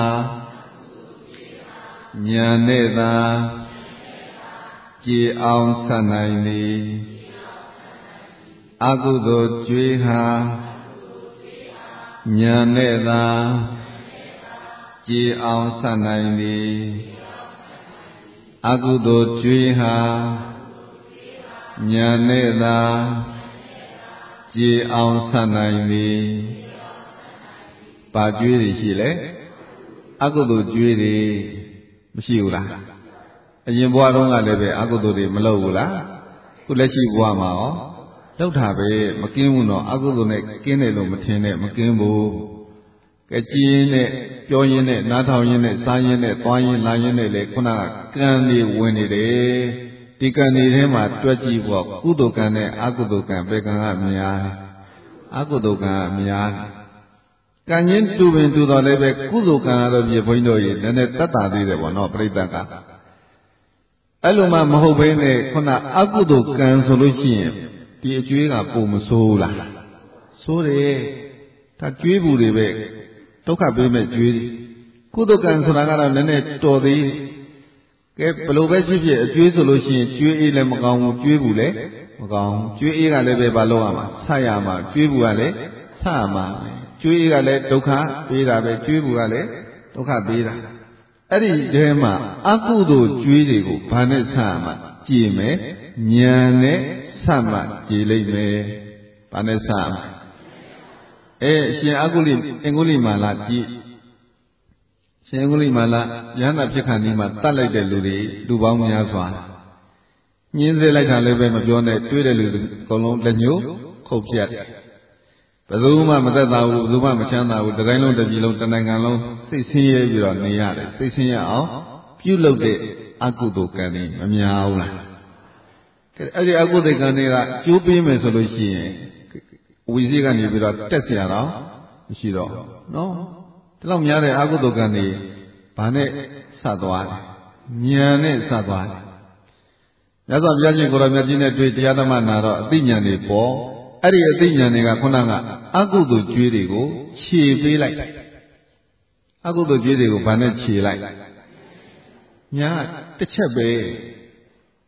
ဉာဏ်နဲ့သာကြည်အောင်ဆက်နိုင်သည်အကုသိုလ်ကျွေးဟာဉာဏ်နဲ့သာကြည်အောင်ဆက်နိုင်သည်အကုသိုလ်ကျွေးဟာဉာဏ်နဲ့သာကြည်အောင်ဆက်နိုင်သည်ဘာကျွေးတွေရှိလဲအကုသိုလ်ကျွေးတွေမရှိဘူးလားအရင်ဘဝတုန်းကလည်းပဲအကုသိုလ်တွေမလုပ်ဘူးလားခုလက်ရှိဘဝမှာရောလောက်တာပဲမကင်းဘူးတော့အကုသိုလ်နဲ့ကင်းတယ်လို့မထင်နဲ့မကင်းဘူးကဲကြည်ရင်နဲ့ပြောရင်းနဲ့နားထောင်ရင်းနဲ့စားရင်းနဲ့သွားရင်းလာရင်းနဲ့လေခုနကကံတွေဝင်နေတယ်ဒီကံတွေထဲမှာတွက်ကြည့်ဖို့ကုသိုလ်ကံနဲ့အကုသိုလ်ကံပဲကံကများအကုသိုလ်ကံကများကံချင်းတူပင်တူတော်လည်းပဲကုသိုလ်ကံကတော့ပြေဘုန်းကြီးတို့ရေနည်းနည်းတတ်တာသေးတယ်ပေါ့နော်ပြိဿကအဲ့လိုမှမဟုတ်ဘဲနဲ့ခုနအကုသိုလ်ကံဆိုလို့ရှိရင်ဒီအကျွေးကပုံမဆိုးလားဆိုးတယ်ဒါကျွေးဘူးတွေပဲဒုက္ခပေးမဲ့ကျွေးကုသိုလ်ကံဆိုတာကတော့နည်းနည်းတော်သေးကဲဘလို့ပဲဖြစ်ဖြစ်အကျွေးဆိုလို့ရှိရင်ကျွေးအေးလည်းမကောင်းဘူးကျွေးဘူးလည်းမကောင်းကျွေးအေးကလည်းပဲဘာလို့ရမှာဆက်ရမှာကျွေးဘူးကလည်းဆက်ရမှာကျွေးအေးကလည်းဒုက္ခပေးတာပဲကျွေးဘူးကလည်းဒုက္ခပေးတာအဲ့ဒီထဲမှာအကုသိုလ်ကျွေးတွေကိုဘာနဲ့ဆက်ရမှာကြည်မယ်ဉာဏ်နဲ့ဆက်မှကြည်လိမ့်မယ်ဘာနဲ့ဆက်ရမှာအဲရှင်အကုလိအင်္ဂုလိမာလာကြည်ရှင်အင်္ဂုလိမာလာယန္တာဖြစ်ခဏီမှာတတ်လိုက်တဲ့လူတွေလူပေါင်းများစွာညင်းစေလိုက်တာလည်းပဲမပြောနဲ့တွေးတဲ့လူအကုန်လုံးလက်ညှိုးခုတ်ပြတ်ဘယ်သူမှမသက်သာဘူးဘယ်သူမှမချမ်းသာဘူးတစ်တိုင်းလုံးတစ်ပြည်လုံးတစ်နိုင်ငံလုံးစိတ်ဆင်းရဲပြီးတော့နေရတယ်စိတ်ဆင်းရဲအောင်ပြုလုပ်တဲ့အကုသိုလ်ကံတွေမများဘူးလားအဲ့ဒီအကုသိုလ်ကံတွေကကျိုးပေးမယ်ဆိုလို့ရှိရင်ဝီစီကနေပြီးတော့တက်เสียတော့မရှိတော့နော်ဒီလောက်များတဲ့အကုသိုလ်ကံတွေဘာနဲ့ဆက်သွားလဲဉာဏ်နဲ့ဆက်သွားတယ်မြတ်စွာဘုရားရှင်ကိုရောမြတ်ကြီးနဲ့တွေ့တရားဓမ္မနာတော့အသိဉာဏ်တွေပေါ်အဲ့ဒီအသိဉာဏ်တွေကခုနကအကုသိုလ်ကျွေးတွေကိုခြေပေးလိုက်အကုသိုလ်ကျွေးတွေကိုဘာနဲ့ခြေလိုက်ညာတစ်ချက်ပဲ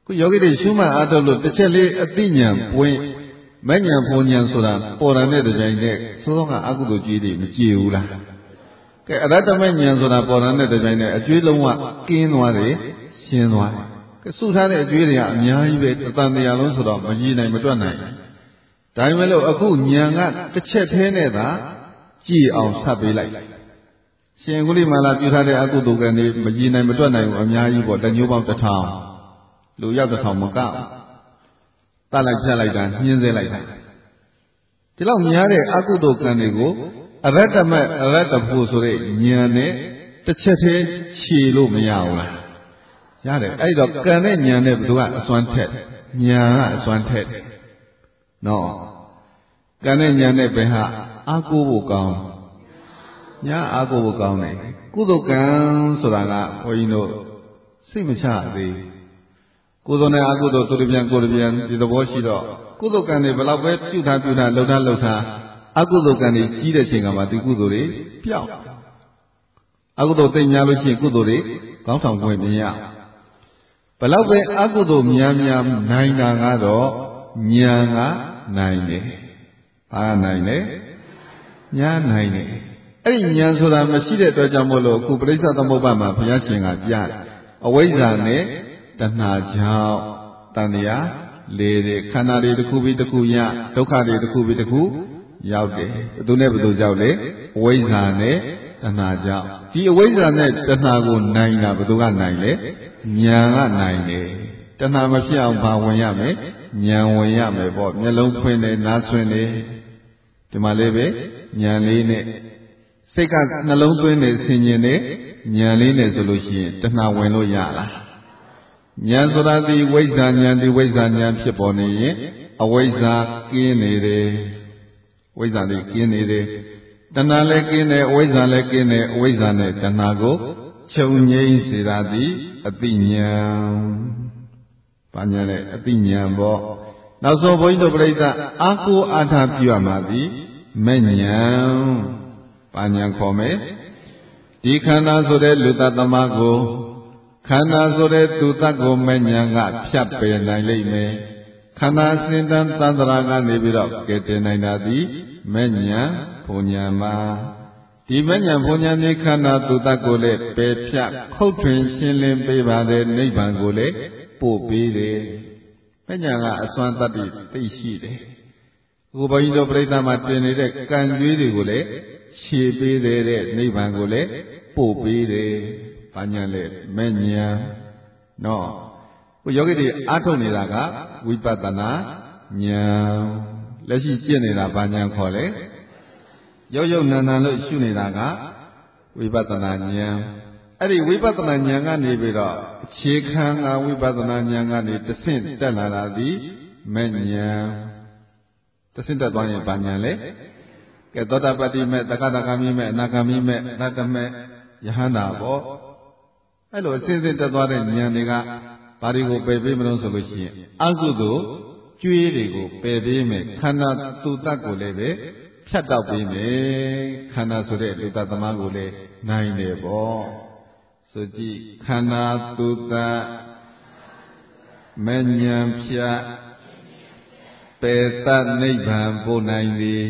ခုယောဂီတွေရှုမှတ်အားထုတ်လို့တစ်ချက်လေးအသိဉာဏ်ပွင့်မဉဏ်ဘုံဉဏ်ဆိုတာပေါ်တာနဲ့တပြိုင်တည်းသို့သောကအကုသိုလ်ကြီးတွေမကြည်ဘူးလားကဲအရတ္တမဉဏ်ဆိုတာပေါ်တာနဲ့တပြိုင်တည်းအကျွေးလုံးဝကင်းသွားတယ်ရှင်းသွားတယ်ကဲစုထားတဲ့အကျွေးတွေကအများကြီးပဲတန်တရားလုံးဆိုတော့မကြည်နိုင်မတွက်နိုင်ဒါပေမဲ့လို့အခုဉာဏ်ကတစ်ချက်သေးနဲ့သာကြည်အောင်ဆက်ပေးလိုက်ရှင်ကုလိမာလာပြုထားတဲ့အကုသိုလ်ကံတွေမကြည်နိုင်မတွက်နိုင်ဘူးအများကြီးပေါ့တညိုးပေါင်းတစ်ထောင်လူရောက်တစ်ထောင်မကတတ်လိုက်ဖြတ်လိုက်တာညှင်းစေလိုက်တာဒီလောက်များတဲ့အကုသိုလ်ကံတွေကိုအရတ္တမအရတ္တဖို့ဆိုတဲ့ဉာဏ်နဲ့တစ်ချက်သေးခြေလို့မရဘူးလားရတယ်အဲ့တော့ကံနဲ့ဉာဏ်နဲ့ဘယ်သူကအစွမ်းထက်ဉာဏ်ကအစွမ်းထက်နော်ကံနဲ့ဉာဏ်နဲ့ဘယ်ဟာအာကိုဖို့ကောင်းညာအာကိုဖို့ကောင်းတယ်ကုသိုလ်ကံဆိုတာကဘုန်းကြီးတို့စိတ်မချသေးကုသိုလ်နဲ့အကုသိုလ်သူတပြန်ကိုယ်တပြန်ဒီသဘောရှိတော့ကုသိုလ်ကံတွေဘယ်လောက်ပဲပြုထားပြုထားလှုပ်ထားလှုပ်ထားအကုသိုလ်ကံတွေကြီးတဲ့ချိန်ကမှဒီကုသိုလ်တွေပျောက်အကုသိုလ်သိများလို့ရှိရင်ကုသိုလ်တွေကောင်းထောင်ခွင့်မရဘယ်လောက်ပဲအကုသိုလ်များများနိုင်တာကတော့ဉာဏ်ကနိုင်တယ်ဘာနိုင်လဲညာနိုင်တယ်အဲ့ဒီဉာဏ်ဆိုတာမရှိတဲ့အတွက်ကြောင့်မို့လို့အခုပရိစ္ဆေသမုပ္ပါမှာဘုရားရှင်ကပြတယ်အဝိဇ္ဇာနဲ့တဏှာကြောင့်တန်တရားလေတဲ့ခန္ဓာတွေတစ်ခုပြီးတစ်ခုရဒုက္ခတွေတစ်ခုပြီးတစ်ခုရောက်တယ်ဘယ်သူနဲ့ဘယ်သူကြောင့်လဲအဝိဇ္ဇာနဲ့တဏှာကြောင့်ဒီအဝိဇ္ဇာနဲ့တဏှာကိုနိုင်တာဘယ်သူကနိုင်လဲဉာဏ်ကနိုင်တယ်တဏှာမဖြစ်အောင်ဘာဝင်ရမယ်ဉာဏ်ဝင်ရမယ်ပေါ့မျက်လုံးဖွင့်တယ်နားဆွင့်တယ်ဒီမှာလေးပဲဉာဏ်လေးနဲ့စိတ်ကနှလုံးသွင်းနေဆင်ញင်နေဉာဏ်လေးနဲ့ဆိုလို့ရှိရင်တဏှာဝင်လို့ရလားဉာဏ်ဆိုတာဒီဝိဇ္ဇာဉာဏ်ဒီဝိဇ္ဇာဉာဏ်ဖြစ်ပေါ်နေရင်အဝိဇ္ဇာကင်းနေတယ်ဝိဇ္ဇာလေးကင်းနေတယ်တဏှာလည်းကင်းတယ်အဝိဇ္ဇာလည်းကင်းတယ်အဝိဇ္ဇာနဲ့တဏှာကိုချုပ်ငြိမ်းစေတာသည်အတိဉာဏ်ဘာဉာဏ်လဲအတိဉာဏ်ပေါ့နောက်ဆုံးဘုန်းကြီးတို့ပြိဿအာကိုအာထာပြုရမှာသည်မဲ့ဉာဏ်ဘာဉာဏ်ခေါ်မယ်ဒီခန္ဓာဆိုတဲ့လူတ္တမကိုခန္ဓာဆိုတဲ့သူတတ်ကိုမဲ့ဉာဏ်ကဖြတ်ပယ်နိုင်လိမ့်မယ်ခန္ဓာစင်တန်းသန္တရာကနေပြီးတော့ကဲတင်နိုင်တာသည်မဲ့ဉာဏ်ဘုံဉာဏ်မှာဒီမဲ့ဉာဏ်ဘုံဉာဏ်ဒီခန္ဓာသူတတ်ကိုလည်းပယ်ဖြတ်ခုတ်ထွင်ရှင်းလင်းပေးပါတယ်နိဗ္ဗာန်ကိုလည်းပို့ပေးတယ်မဲ့ဉာဏ်ကအစွမ်းတတ္တိသိရှိတယ်အခုဘုန်းကြီးတို့ပြိဿမှာတင်နေတဲ့ကံကြွေးတွေကိုလည်းခြေပေးတယ်တဲ့နိဗ္ဗာန်ကိုလည်းပို့ပေးတယ်ဘာညာလဲမဲ့ညာနော်ကိုယောဂီတွေအားထုတ်နေတာကဝိပဿနာဉာဏ်လက်ရှိကျင့်နေတာဘာညာခေါ်လဲရုပ်ရုပ်နာနာလို့ရှုနေတာကဝိပဿနာဉာဏ်အဲ့ဒီဝိပဿနာဉာဏ်ကနေပြီးတော့အခြေခံကဝိပဿနာဉာဏ်ကနေတဆင့်တက်လာတာဒီမဲ့ဉာဏ်တဆင့်တက်သွားရင်ဘာဉာဏ်လဲကဲသောတာပတ္တိမဲ့တက္ကသဂါမိမဲ့အနာဂါမိမဲ့အနာတမဲ့ယဟန္တာပေါ့အဲ့လိုအစဉ်စဉ်တက်သွားတဲ့ဉာဏ်တွေကဘာတွေကိုပယ်ပေးမလို့ဆိုလို့ရှိရင်အကုသိုလ်ကျွေးတွေကိုပယ်ပေးမယ်ခန္ဓာသူတတ်ကိုလည်းပဲဖြတ်တောက်ပေးမယ်ခန္ဓာဆိုတဲ့လူတတ်သမားကိုလည်းနိုင်တယ်ပေါ့ဆိုကြည့်ခန္ဓာသူတတ်မဉ္ဇဉ်ဖြတ်ပယ်တတ်နိဗ္ဗာန်ပို့နိုင်သည်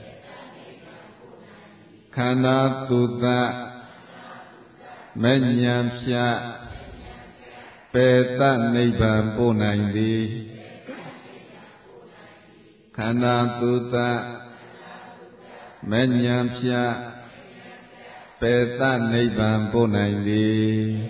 ခန္ဓာသူတတ်မဉ္ဇဉ်ဖြတ်ပယ်တတ်နိဗ္ဗာန်ပို့နိုင်သည်ခန္ဓာသူတတ်မဉ္ဇဉ်ဖြတ်ပယ်တတ်နိဗ္ဗာန်ပို့နိုင်သည်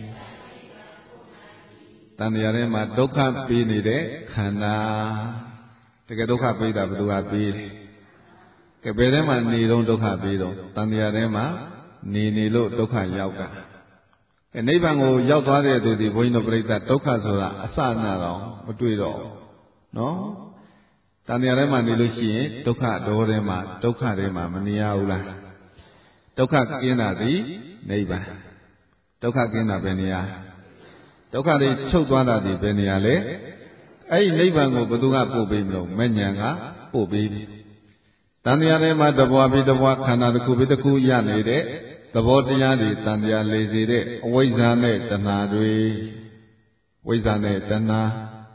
တဏှာထဲမှာဒုက္ခပေးနေတဲ့ခန္ဓာတကယ်ဒုက္ခပေးတာဘယ်သူကပေးလဲကဲဘယ်ထဲမှာနေတော့ဒုက္ခပေးတော့တဏှာထဲမှာနေနေလို့ဒုက္ခရောက်တာကဲနိဗ္ဗာန်ကိုရောက်သွားတဲ့သူဒီဘုန်းကြီးတို့ပြိဿဒုက္ခဆိုတာအစအနတော့မတွေ့တော့နော်တဏှာထဲမှာနေလို့ရှိရင်ဒုက္ခဒေါထဲမှာဒုက္ခထဲမှာမနေရဘူးလားဒုက္ခကင်းတာဒီနိဗ္ဗာန်ဒုက္ခကင်းတာဘယ်နေရာဒုက္ခတွေချုပ်သွားတာဒီဘယ်နေရာလဲအဲ့ဒီနိဗ္ဗာန်ကိုဘယ်သူကပို့ပေးမလို့မဲ့ညာကပို့ပေးပြီတန်တရားထဲမှာတဘွားပြီးတဘွားခန္ဓာတစ်ခုပြီးတစ်ခုရနေတဲ့သဘောတရားတွေတန်တရားလေစေတဲ့အဝိဇ္ဇာနဲ့တဏှာတွေဝိဇ္ဇာနဲ့တဏှာ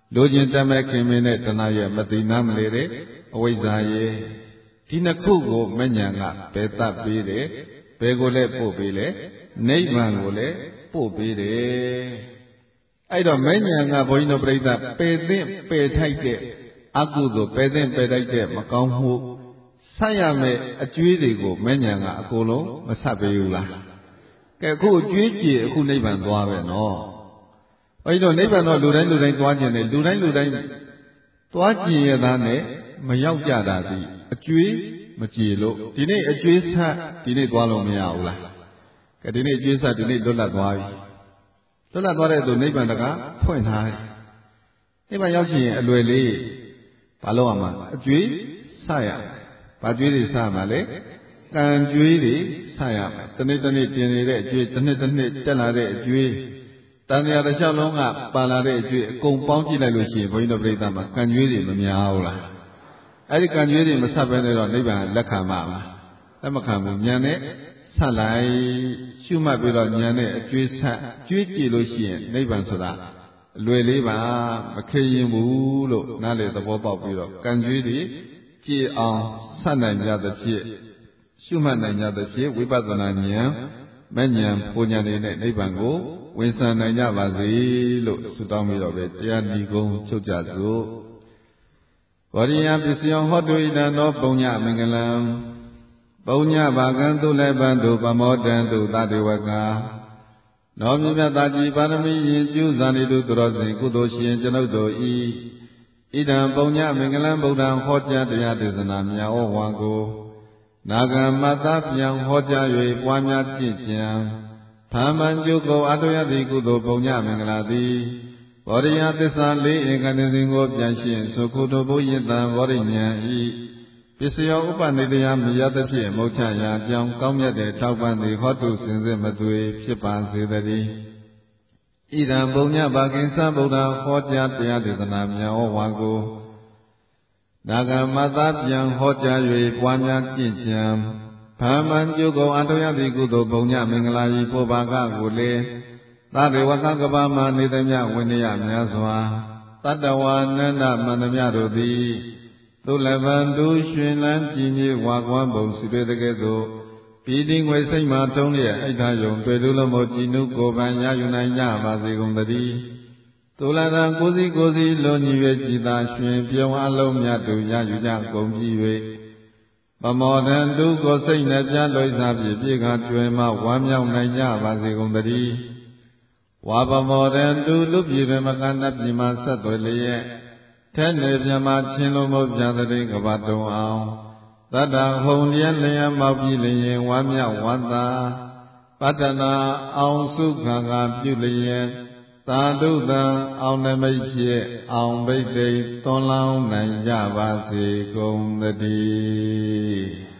လိုချင်တမဲ့ခင်မင်းနဲ့တဏှာရဲ့မသိနာမလေတဲ့အဝိဇ္ဇာရဲ့ဒီနှစ်ခုကိုမဉ္ဇဉ်ကပယ်တတ်ပေးတယ်ဘယ်ကိုလဲပို့ပေးလဲနိဗ္ဗာန်ကိုလည်းပို့ပေးတယ်အဲ့တော့မဉ္ဇဉ်ကဘုန်းကြီးတို့ပြိဿပယ်သင့်ပယ်ထိုက်တဲ့အကုသိုလ်ပယ်သင့်ပယ်ထိုက်တဲ့မကောင်းမှုဆက်ရမယ်အကျွေးတွေကိုမဉ္ဇဉ်ကအကုန်လုံးမဆက်ပေးဘူးလားကဲအခုအကျွေးကြည်အခုနိဗ္ဗာန်သွားပဲနော်ဘုန်းကြီးတို့နိဗ္ဗာန်တော့လူတိုင်းလူတိုင်းသွားခြင်းနဲ့လူတိုင်းလူတိုင်းသွားကြည်ရတာနဲ့မရောက်ကြတာဒီအကျွေးမကြည်လို့ဒီနေ့အကျွေးဆက်ဒီနေ့သွားလို့မရဘူးလားကဲဒီနေ့အကျွေးဆက်ဒီနေ့လွတ်လပ်သွားပြီလွတ်လပ်သွားတဲ့သူနိဗ္ဗာန်တကားဖွင့်ထားတယ်နိဗ္ဗာန်ရောက်ချင်ရင်အလွယ်လေးဘာလို့ရမှာအကျွေးဆက်ရဘာကျွေးတွေဆက်မှာလဲကံကျွေးတွေဆက်ရမယ်တနေ့တနေ့တင်နေတဲ့အကျွေးတစ်နှစ်တစ်နှစ်တက်လာတဲ့အကျွေးတန်တရားတစ်လျှောက်လုံးကပါလာတဲ့အကျွေးအကုန်ပေါင်းကြည့်လိုက်လို့ရှိရင်ဘုန်းကြီးတို့ပြိဿမှာကံကျွေးတွေမများဘူးလားအဲ့ဒီကံကျွေးတွေမဆက်ဘဲနဲ့တော့နိဗ္ဗာန်လက်ခံမှာမလားလက်မခံဘူးဉာဏ်နဲ့ဆက်လိုက်ရှုမှတ်ပြီးတော့ဉာဏ်နဲ့အကျွေးဆက်ကျွေးကြည့်လို့ရှိရင်နိဗ္ဗာန်ဆိုတာအလွယ်လေးပါမခေရင်ဘူးလို့နားလေသဘောပေါက်ပြီးတော့ကံကျွေးတွေကြည်အောင်ဆက်နိုင်ကြသဖြင့်ရှုမှတ်နိုင်ကြသဖြင့်ဝိပဿနာဉာဏ်မဉဏ်ပူဉာဏ်တွေနဲ့နိဗ္ဗာန်ကိုဝင်ဆံနိုင်ကြပါစေလို့ဆုတောင်းပြီးတော့ပဲတရားဒီကုန်းချုပ်ကြစို့ဝရိယပစ္စယောဟောတုဣဒံသောပုညမင်္ဂလံပုညဘာကံသူလည်းပံသူပမောတံသူသတေဝကနောမြတ်မြတ်သာကြီးပါရမီရင်ကျူးဇာနေတုသူတော်စဉ်ကုသိုလ်ရှင်ကျွန်ုပ်တို့ဤဣဒံပုညမင်္ဂလံဗုဒ္ဓံဟောကြားတရားဒေသနာမြတ်ဩဝါကိုနာဂမတ္တပြန်ဟောကြား၍ပွားများကျင့်ကြံဖာမန်ကျုပ်ကိုအတုယတိကုသိုလ်ပုညမင်္ဂလာသည်ဗောဓိယသစ္စာလေးဧကတသိကိုပြန်ရှင်းသုခုတုဘုယတံဗောဓိဉာဏ်ဤပစ္စယောဥပနိတယမယသဖြင့်မုတ်ချရာအကြောင်းကောင်းမြတ်တဲ့ထောက်ပံ့သည်ဟောတုစင်စစ်မသွေဖြစ်ပါစေတည်းဣဒံပုညဘာကိသဗုဒ္ဓဟောကြားတရားဒေသနာမြတ်ဩဝါကိုနာဂမတ္တပြန်ဟောကြား၍ပွားများကျင့်ကြံဖာမန်ကျုပ်ကိုအတုယတိကုသိုလ်ပုညမင်္ဂလာဤပုဗ္ဗာကကိုလေသတ္တဝကကပ္ပမနေသမျှဝိနည်းများစွာတတ္တဝါနန္ဒမန္တမြတို့သည်သုလဗံတူရွှင်လန်းကြည်မြေဝါကွမ်းပုံစီပေတကဲ့သို့ပြည်တိငွေစိတ်မှထုံးလျက်အိဋ္ဌယုံတွေ့လူလုံးမို့ကြည်နုကိုယ်ပန်ရယူနိုင်ကြပါစေကုန်သတည်းသုလရံကိုစီကိုစီလွန်ညီ၍ကြည်သာရွှင်ပြုံးအလုံးမြတ်တို့ရယူကြကုန်ပြီ၍ပမောဒံတုကိုစိတ်နဲ့ပြလွိစားဖြင့်ပြေခါတွင်မှဝမ်းမြောက်နိုင်ကြပါစေကုန်သတည်းဝါပမောဒံတုလူပြည်တွင်မကနတ်ပြည်မှဆက်သွယ်လျက်ထဲနေပြမချင်းလုံးမို့ပြန်တဲ့ကဘာတုံအောင်သတ္တဟုံလျက်လျက်မောက်ပြီးလျင်ဝမ်းမြောက်ဝမ်းသာပတ္တနာအောင်စုခံကပြုလျက်သာဓုတံအောင်နမိတ်ဖြင့်အောင်ဘိတ်သိသွန်လောင်းနိုင်ကြပါစေကုန်သတည်း